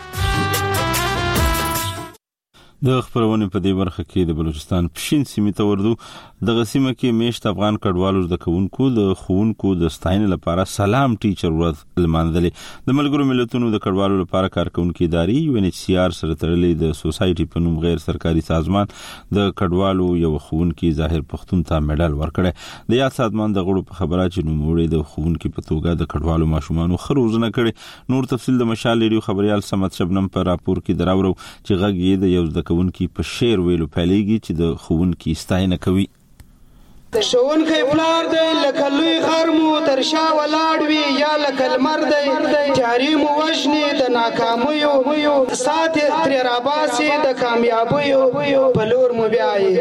د خبرونه په دې برخه کې د بلوچستان پښین سیمې ته وردو د غسیمه کې میشت افغان کډوالو د کوونکو د خوونکو د ستاینې لپاره سلام ټیچر ورځ لمانځلې. د ملګرو ملتونو د کډوالو لپاره کارکونکو ادارې یو ان ایچ سی آر سره تړلې د سوسایټي په نوم غیر سرکاري سازمان د کډوالو یو خوونکو ظاهر پښتون ته میډال ورکړي. د یاد سازمان د غړو په خبره چې نوموړي د خوونکو په توګه د کډوالو ماشومانو خروزنه کړي. نور تفصیل د مشال ریډیو خبريال سمت شبنم پر راپور کې دراورو چې غږ یې د یو د کوونکو په شعر ویلو پیلېږي چې د خوونکو ستاینه کوي. شونکي بلار دی لکه لوی غرمو تر شا ولاړ وي یا لکه لمر دی جاري مو وژني د ناکامیو ساتي ترې راباسي د کامیابیو په لور مو بیایي.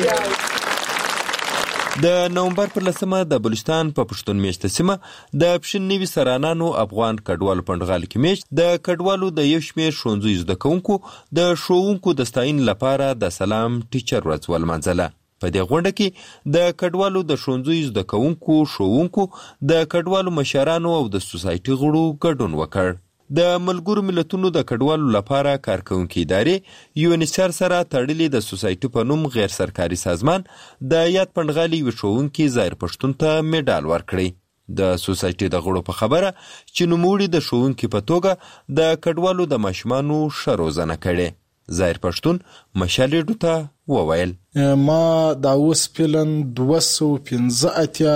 د نومبر پر لسمه د بلوچستان په پښتون میشته سیمه د پښین نیوي سرانانو افغان کډوالو پندغال کې میشت د کډوالو د یو شمیر ښوونځي زده کوونکو د ښوونکو د ستاینې لپاره د سلام ټیچر ورځ ولمانځله. په دې غونډه کې د کډوالو د ښوونځي زده کوونکو ښوونکو د کډوالو مشرانو او د سوسایټي غړو ګډون وکړ. د ملګرو ملتونو د کډوالو لپاره کارکونکو ادارې یو ان ایچ سی آر سره تړلې د سوسایټي په نوم غیر سرکاري سازمان د یاد پندغالي وښوونکي ظاهر پښتون ته میډال ورکړي. د سوسایټي د غړو په خبره چې نوموړي د ښوونکي په توګه د کډوالو د ماشومانو ښه روزنه کړي. ظاهر پښتون مشالېډو ته وویل ما دا اوس پلن دوه سوه پنځه اتیا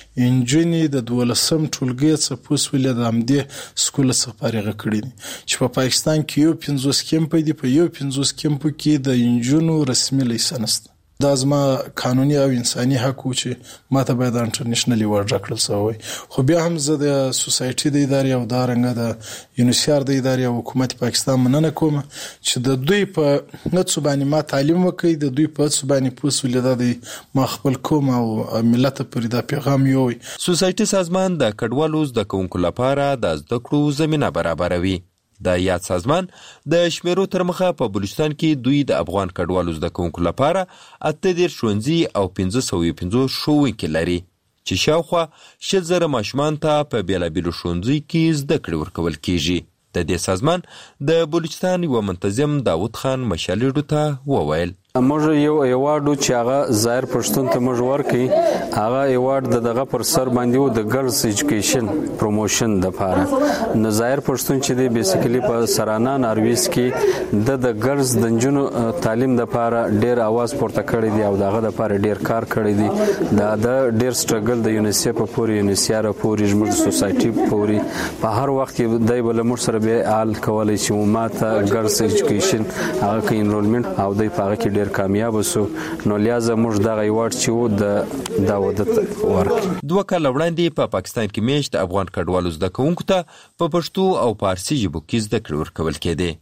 انجنې د دولسم ټولګي څخه پوسولې د همدې سکول څخه فارغه کړي دي چې په پاکستان کې یو پنځوس کیمپ دي. په یو پنځوس کیمپو کې د انجنونو رسمي لایسنس ده. دا زما قانوني او انساني حق و چې ماته باید انټرنیشنل ایوارډ راکړل شوی. خو بیا هم زه د سوسایټي د ادارې او دا رنګه د یونیسیار د ادارې او حکومت پاکستان مننه کوم چې د دوی په هڅو باندې ما تعلیم وکړي، د دوی په هڅو باندې پوسولې د ما خپل کوم او ملت پر دا پیغام یوي. سوسایټي سازمان د کډوالو زده کوونکو لپاره د زده کړو زمينه برابروي. د یاد سازمان د شمیرو تر مخه په بلوچستان کې دوی د افغان کډوالو زده کوونکو لپاره اته دېرش ښوونځي او پنځه سوه پنځوس ښوونکي لري چې شاوخوا شل زره ماشومان ته په بېلابېلو ښوونځیو کې زده کړې ورکول کیږي. د دې سازمان د بلوچستان یو منتظم داود خان مشالېډو ته وویل موږ یو ایوارډ چې هغه ظاهر پښتون ته موږ ورکړي هغه ایوارډ د دغه پر سر باندې و د ګرلز ایجوکیشن پروموشن د لپاره. نو ظاهر پښتون چې دی بیسیکلی په سرانان ارویس کې د د ګرلز د جنونو تعلیم د لپاره ډیر आवाज پورته کړی دی او دغه د لپاره ډیر کار کړی دی. دا د ډیر سټرګل د یونیسیف پورې یونیسیار پورې زموږ سوسایټي پورې په هر وخت کې دای بل موږ سره به آل کولای چې ماته ګرلز ایجوکیشن هغه کې انرولمنت او دای په هغه کې کامیاب سو. نو لہذا موږ دا ایوارډ چې و د داودت ورک. دوه کال وړاندې په پاکستان کې میشت افغان کډوالو زده کوونکو ته په پښتو او فارسي ژبو کې زده کړې ورکول کېدې.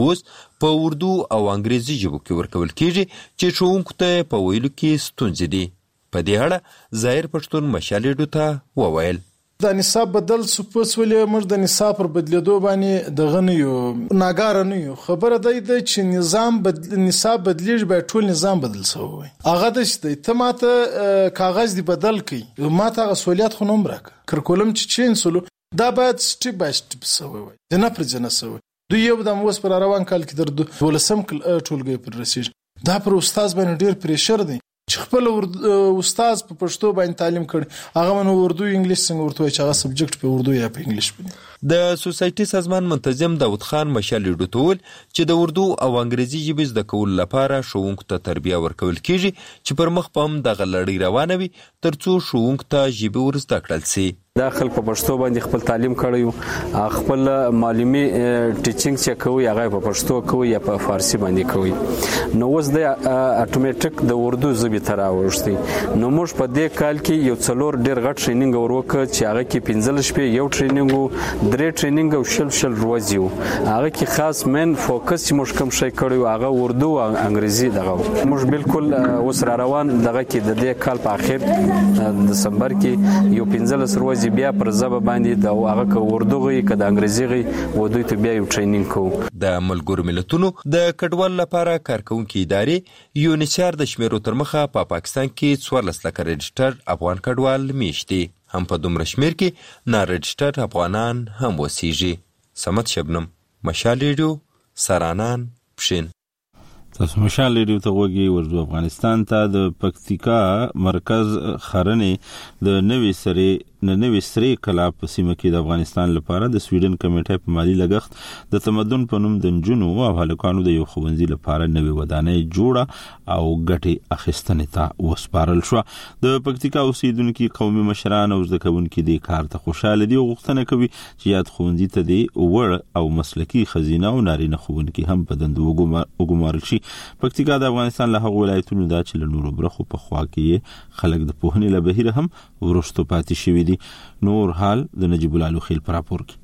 خو په اردو او انګریزي ژبو کې ورکول کېږي چې ښوونکو ته په ویلو کې ستونزې دي. په دې اړه ظاهر پښتون مشالېډو ته وویل د نصاب بدل سپوس ولې موږ د نصاب پر بدلیدو باندې دغه نه یو ناګاره نه یو خبره دی چې نظام بدل نصاب بدلیږي به ټول نظام بدل شوی. هغه د شته ته ماته کاغذ دی بدل کړي ماته غسولیت خو نوم راک کرکولم چې چین سلو دا باید سټیپ بای سټیپ شوی وي نه پر جنا شوی. دوی یو د موس پر روان کال کې در دولسم ټولګي پر رسیږي. دا پر استاد باندې ډیر پریشر دی چې خپل استاد په پښتو باندې تعلیم کړي هغه من اردو انګلیش څنګه ورته چې هغه سبجیکټ په اردو یا په انګلیش باندې. د سوسایټي سازمان منتظم داود خان مشالېډو ته ویل چې د اردو او انګریزي ژبې زده کولو لپاره ښوونکو ته تربیه ورکول کیږي چې پر مخ په هم دغه لړۍ روانه وي ترڅو ښوونکو ته ژبې ور زده کړل شي. دا خلک په پښتو باندې خپل تعلیم کړی، خپل معلومي ټیچینګ چې کوي هغه په پښتو کوي یا په فارسی باندې کوي. نو اوس د اتوماتیک د اردو ژبې ته راوښتي. نو موږ په دې کال کې یو څلور ډېر غټ ټریننګ ورکړ چې هغه کې پنځه شپې یو ټریننګ وو، درې ټریننګ او شل شل ورځې وو. هغه کې خاص مین فوکس چې موږ کوم شی کړی هغه اردو او انګریزي دغه. موږ بالکل اوس را روان دغه کې د دې کال په اخر دسمبر کې یو پنځه ورځې بیا پر ژبه باندې د هغه ک اردو غي ک د انګریزي غي و دوی ته بیا یو ټریننګ کوو. د ملګرو ملتونو د کډوال لپاره کارکونکو ادارې یونیچار د شمیرو تر مخه په پا پاکستان کې څوارلس لکه رجسټر افغان کډوال میشتي، هم په دومره شمیر کې نا رجسټر افغانان هم وسیږي. سمت شبنم، مشال ریډیو، سرانان، پښین. تاسو مشال ریډیو ته وګورئ. ورځو افغانستان ته د پکتیکا مرکز خرنې د نوې سری نه نوې سری کلا په سیمه کې د افغانستان لپاره د سویډن کمیټې په مالی لګښت د تمدن په نوم د نجونو او هلکانو د یو ښوونځي لپاره نوې ودانۍ جوړه او ګټې اخیستنې ته وسپارل شو. د پکتیکا اوسیدونکو قومي مشران او زده کوونکي د کار ته خوشاله دي او غوښتنه کوي چې یاد ښوونځي ته د وړ او مسلکي خزینه او نارینه ښوونکي هم په دندو وګمارل شي. پکتیکا د افغانستان له هغو ولایتونو ده چې له نورو برخو په خوا کې خلک د پوهنې له بهیره هم وروسته پاتې شوي دي. نور حال د نجیب الله لوخیل پر راپور کې.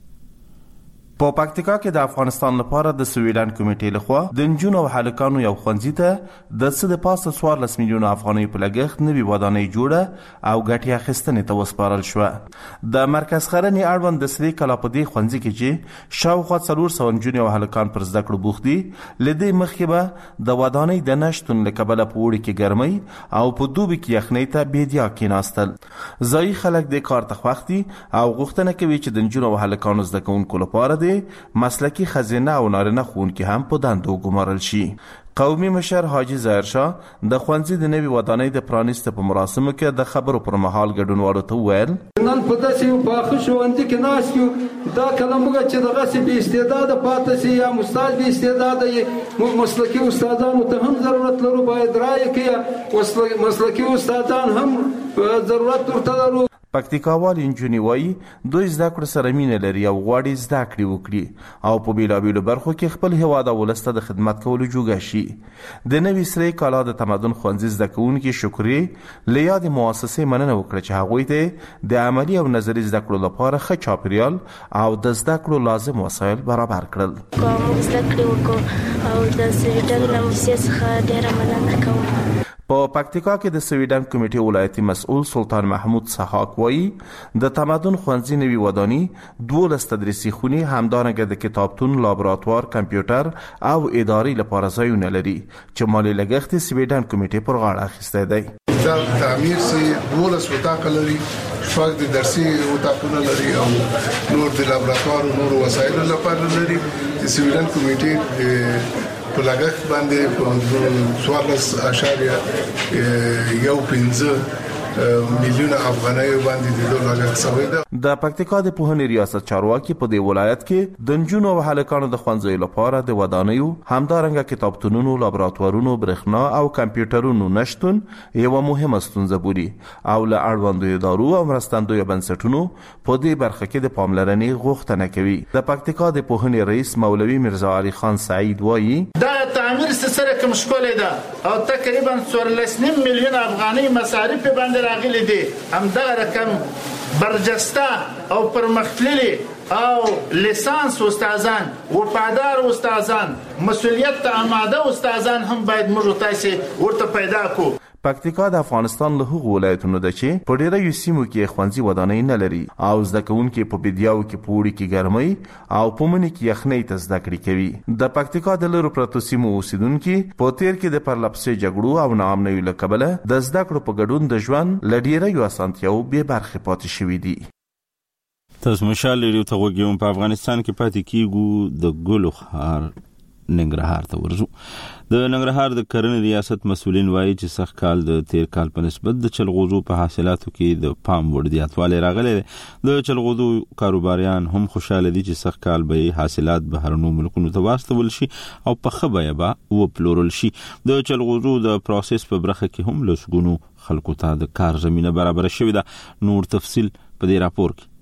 په پکتیکا کې د افغانستان لپاره د سویډن کمیټې لخوا د نجونو او هلکانو یو ښوونځي ته د څه د پاسه څوارلس میلیونه افغانۍ په لګښت نوې ودانۍ جوړه او ګټې اخیستنې ته وسپارل شوه. د مرکز خرنې اړوند د سری کلا په دې ښوونځي کې چې شاوخوا څلور سوه نجونې او هلکان پر زده کړو بوخت دي، له دې مخکې به د ودانۍ د نشتون له کبله په اوړي کې ګرمۍ او په دوبي کې یخنۍ ته بېدیا کېناستل. ځایي خلک دې کار ته خوښ دي او غوښتنه کوي چې د نجونو او هلکانو زده کوونکو لپاره مسلکی خزینه او نارینه ښوونکي هم په دندو ګمارل شي. قومي مشر حاجی ظاهر شاه د ښوونځي د نوې ودانۍ د پرانیسته په مراسمو کې د خبرو پر مهال ګډونوالو ته وویل: نن په داسې یو پاخه ښوونځي کې ناست یو، دا کله موږ چې دغسې بې استعداده پاتې سي یا استاد بې استعداده یې، موږ مسلکي استادانو ته هم ضرورت لرو، باید رایې کړي، مسلکي استادان هم ضرورت ورته لرو. پکتیکاوال انجونی وایي دوی زده کړو سره مینه لري او غواړي زده کړې وکړي او په بیلابیلو برخو کې خپل هیواد او ولس ته د خدمت کولو جوګه شي. د نوې سری کلا د تمدن ښوونځي زده کوونکي شکرې له یادې مؤسسې مننه وکړه چې هغوی ته د عملي او نظري زده کړو لپاره ښه چاپیریال او د زده کړو لازم وسایل برابر کړل. موږ زده کړې وکړو او د سویډن له موسسې څخه ډېره مننه کوم. په پکتیکا کې د سویډن کمیټې ولایتي مسؤل سلطان محمود سحاق وایي د تمدن ښوونځي نوې ودانۍ دولس تدریسي خونې همدارنګه د کتابتون، لابراتوار، کمپیوټر او ادارې لپاره ځایونه لري چې مالي لګښت یې سویډن کمیټې پر غاړه اخیستی دی. دا تعمیر سي دولس وطاقه لري، شپږ د درسي وطاقونه لري او نور د لابراتوار او نور وسایلو لپاره لري. د سویډن کمیټې په لګښت باندې په څوارلس اعشاریه یو پنځه میلیونه افغانۍ باندې د دوه لګښت شوی ده. د پکتیکا د پوهنې ریاست چارواکي په دې ولایت کې د نجونو او هلکانو د ښوونځیو لپاره د ودانیو همدارنګه کتابتونونو، لابراتوارونو، برېښنا او کمپیوټرونو نشتون یوه مهمه ستونزه بولي او له اړوندو ادارو او مرستندویو بنسټونو په دې برخه کې د پاملرنې غوښتنه کوي. د پکتیکا د پوهنې رئیس مولوي مرزا علي خان سعید وایي دا تعمیر سره کوم ښکلی ده او تقریبا څوارلس نیم میلیون افغانۍ مصارف باندې راغلي دي. همدغه رقم برجسته او پرمختللي او لیسانس استادان، وفادار استادان، مسؤلیت ته آماده استادان هم باید موږ تاسو ورته پیدا کړو. پکتیکا د افغانستان له هغو ولایتونو ده چې په ډیرو سیمو کې ښوونځي ودانۍ نه لري او زده کوونکي په بیدیاو کې په اوړي کې ګرمۍ او په مني کې یخنۍ ته زده کړې کوي. د پکتیکا د لرو پرتو سیمو اوسیدونکي په تیر کې د پرلپسې جګړو او ناامنیو له کبله د زده کړو په ګډون د ژوند له ډیرو اسانتیاوو بې برخې پاتې شوي دي. تاسو مشال ریډیو ته وګورئ. په افغانستان کې پاتې کیږو د ګلو خار ننګرهار ته ورځو. د ننګرهار د کرنې ریاست مسؤلین وایي چې سخت کال د تیر کال په نسبت د چلغوزو په حاصلاتو کې د پام وړ زیاتوالی راغلی دی. د چلغوزو کاروباریان هم خوشاله دي چې سخت کال به حاصلات بهرنیو ملکونو ته واستول شي او په ښه بیه به وپلورل شي. د چلغوزو د پروسس په برخه کې هم لسګونو خلکو ته د کار زمینه برابره شوې ده. نور تفصیل په دې راپور کې.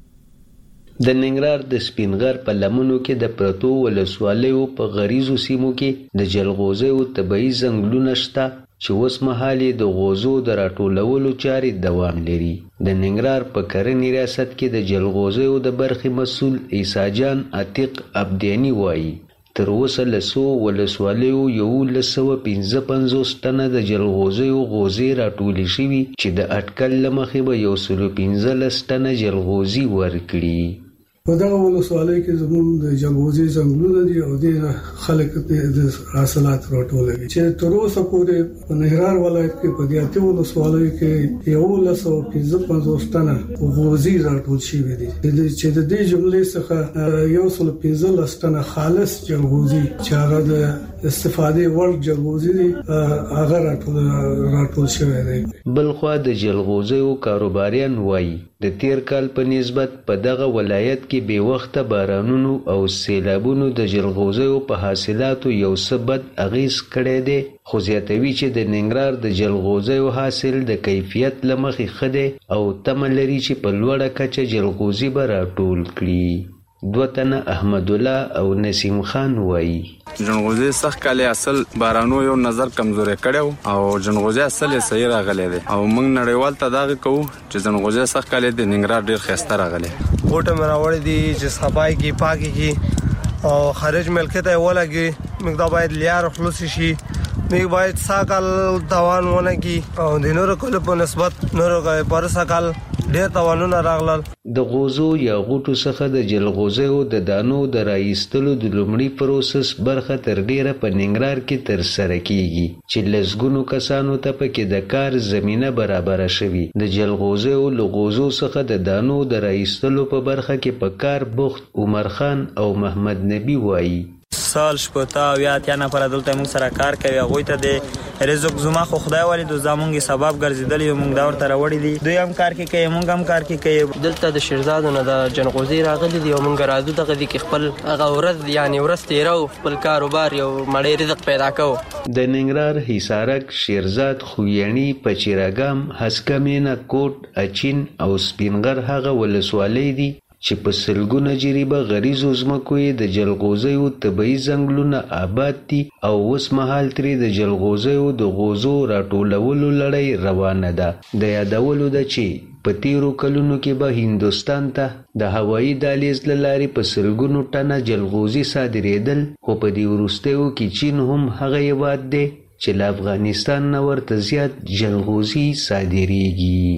د ننګرهار د سپینغر په لمنو کې د پرتو ولسوالیو په غریزو سیمو کې د جلغوزیو طبیعي ځنګلونه شته چې اوس مهال د غوزو د راټولولو چارې دوام لري. د ننګرهار په کرنې ریاست کې د جلغوزیو د برخې مسؤل عیسی جان عتیق عبدیانی وایي تر اوسه لسو ولسوالیو یولس سوه پنځه پنځوس ټنه د جلغوزیو غوزې راټولې شوي چې د اټکل له مخې به یو سلو پنځلس ټنه جلغوزي ورکړي. په دغه ولسوالۍ کې زموږ د جلغوزي ځنګلونه دي او د خلک د حاصلات راټولوي چې تر اوسه پورې په ننګرهار ولایت کې په دې اتو ولسوالیو کې یولس سوه پنځه پنځوس ټنه غوزي راټول شوي دي چې د دې جملې څخه یو سلو پنځلس ټنه خالص جلغوزي چې هغه د استفادې وړ جلغوزي دي هغه راټول راټول شوی دی. بلخوا د جلغوزیو کاروباریان وایي د تیر کال په نسبت په دغه ولایت کې بې وخته بارانونو او سیلابونو د جلغوزیو په حاصلاتو یو څه بد اغیز کړی دی، خو زیاتوي چې د ننګرهار د جلغوزیو حاصل د کیفیت له مخې ښه دی او تمه لري چې په لوړه کچه جلغوزي به راټول کړي. دوه تنه احمد الله او نسیم خان وایي جنغوزي سخت کاله اصل بارانو یو نظر کمزوري کړو او جنغوزي اصل یې صحیح راغلی دی او موږ نړیوال ته دا کوو چې جنغوزي سخت کاله د ننګرهار ډیر ښایسته راغلی. ګوټه مراوړې دي چې صفای کی پاکي کی او خارج ملک ته ولګي موږ دا باید لیار خلاص شي، موږ باید ساکل دوان ونه کی او د نورو کله په نسبت نورو پر ساکل ډیر توانونه راغلل. د غوزو یا غوټو څخه د جلغوزیو د دانو د راایستلو د لومړي پروسس برخه تر ډیره په ننګرهار کې تر سره کیږي چې لسګونو کسانو ته پکې د کار زمینه برابره شوي. د جلغوزیو له غوزو څخه د دانو د راایستلو په برخه کې په کار بوخت عمر خان او محمد نبی وایي سال شپږ او یا اتیا نفر دلته موږ سره کار کوي. هغوی ته د رزق زما خو خدای ولې د زمونږ سبب ګرځېدلی یو موږ دا ورته راوړي دي، دوی هم کار کې کوي موږ هم کار کې کوي. دلته د شیرزادو نه د جنغوزي راغلي دي او موږ راځو دغه دي کې خپل هغه ورځ یعنې ورځ تېرو خپل کاروبار یو مړی رزق پیدا کوو. د ننګرهار حصارک شیرزاد خویاڼي پچیراګام هسکمینه کوټ اچین او سپینغر هغه ولسوالۍ دي چې په سلګونه جریبه غریزو ځمکو یې د جلغوزیو طبیعي ځنګلونه آباد دي او اوس مهال ترې د جلغوزیو د غوزو راټولولو لړۍ روانه ده. د یادولو ده چې په تیرو کلونو کې به هندوستان ته د هوایي دهلیز له لارې په سلګونو ټنه جلغوزي صادرېدل، خو په دې وروستیو کې چین هم هغه هېواد دی چې له افغانستان نه ورته زیات جلغوزي صادرېږي.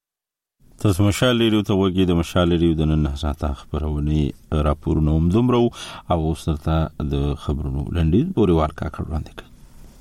تاسو مشال لري ته وګي د مشال لري د نن ساعته خبرونه راپورونه هم دومره او سرته د خبرونو لنډیز پورې ورکا کړ وړاندې کړ.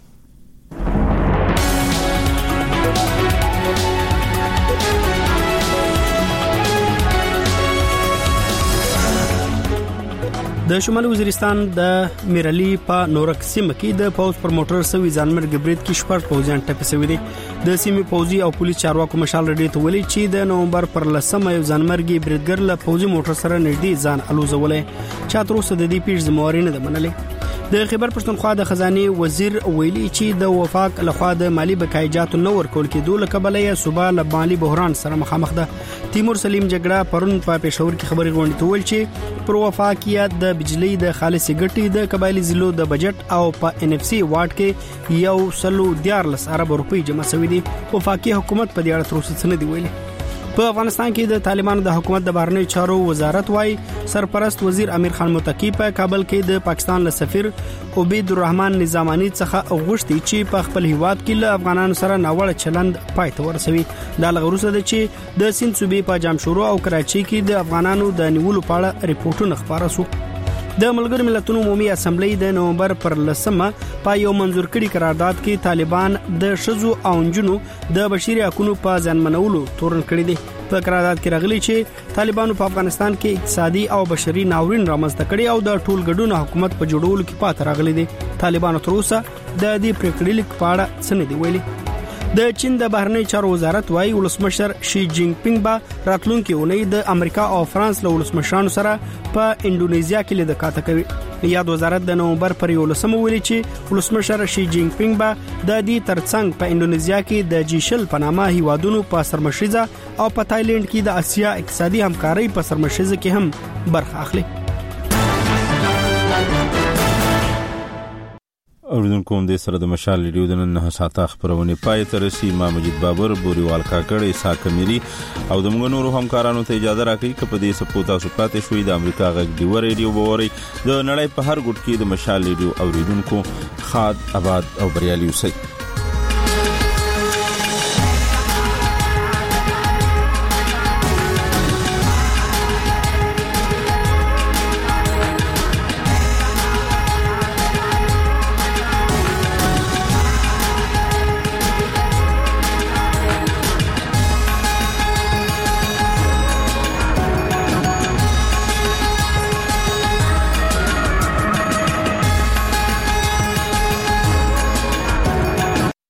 د شمالي وزیرستان د میرالي په نورک سیمه کې د پوز پر موټر سوي ځانمرګ برید کې شپږ پوځیان ټپي شوي دي. د سیمې پوځي او پولیس چارواکو مشال رډي ته ویلي چې د نومبر پر لسمه یو ځانمرګي بریدګر له پوځي موټر سره نږدې ځان الوزولې چې تر اوسه د دې پیښې ذمہواري نه ده منلې. د خیبر پښتونخوا د خزانه وزیر ویلي چې د وفاق لخوا د مالی بقایجات نو ورکول کېدو لکبلې صوبه له مالی بحران سره مخامخ ده. تیمور سلیم جګړه پرون په پېښور کې خبري غونډه تول چې پر وفاقیت د بجلی د خالص ګټي د قبایلی ضلعو د بجټ او په ان اف سي واټ کې یو سلو دیارلس ارب روپی جمع شوې دي. وفاقي حکومت په دې اړه تر اوسه څه نه دی ویلي. په افغانستان کې د طالبانو د حکومت د بهرنیو چارو وزارت وايي سرپرست وزیر امیر خان متقی په کابل کې د پاکستان له سفیر عبید الرحمن نظامانی څخه غوښتي چې په خپل هیواد کې له افغانانو سره ناوړه چلند پای ته ورسوي. دا لغروسه ده چې د سیند صوبې په جامشورو او کراچي کې د افغانانو د نیولو په اړه ریپورتونه خبره شو. د ملګرو ملتونو عمومي اسمبلی د نومبر پر لسمه په یو منظور کړي قرارداد کې طالبان د شذو او انجونو د بشري حقوقو په ځانمنولو تورن کړی دي. په قرارداد کې راغلي چې طالبانو په افغانستان کې اقتصادي او بشري ناورین رامنځته کړي او د ټول ګډون حکومت په جوړولو کې پاتې راغلي دي. طالبانو تر اوسه د دې پریکړې لیک په اړه څه نه دی ویلي. د چین د بهرنی چارو وزارت وايي ولسمشر شي جینګ پینګ به راتلونکي اونۍ د امریکا او فرانس له ولسمشرانو سره په انډونیزیا کې لیدکاته کوي. یاد وزارت د نومبر پر یولسمه ویلي چې ولسمشر شي جینګ پینګ به د دې ترڅنګ په انډونیزیا کې د جیشل په نامه هیوادونو په سرمشریزه او په تایلند کې د اسیا اقتصادي همکارۍ په سرمشریزه کې هم برخه اخلي. اوریدونکو هم دې سره د مشال ریډیو د نن نه ساعته خبرونه پای ته رسي. ما مجید بابر، بوریوال کاکړ، اسحاق میری او د موږ نورو همکارانو ته اجازه راکړي چې په دې سپوتا سپاتې شوي د امریکا غږ دی ریډیو بوري د نړۍ په هر ګوټ کې د مشال ریډیو اوریدونکو خاد آباد او بریالي اوسئ.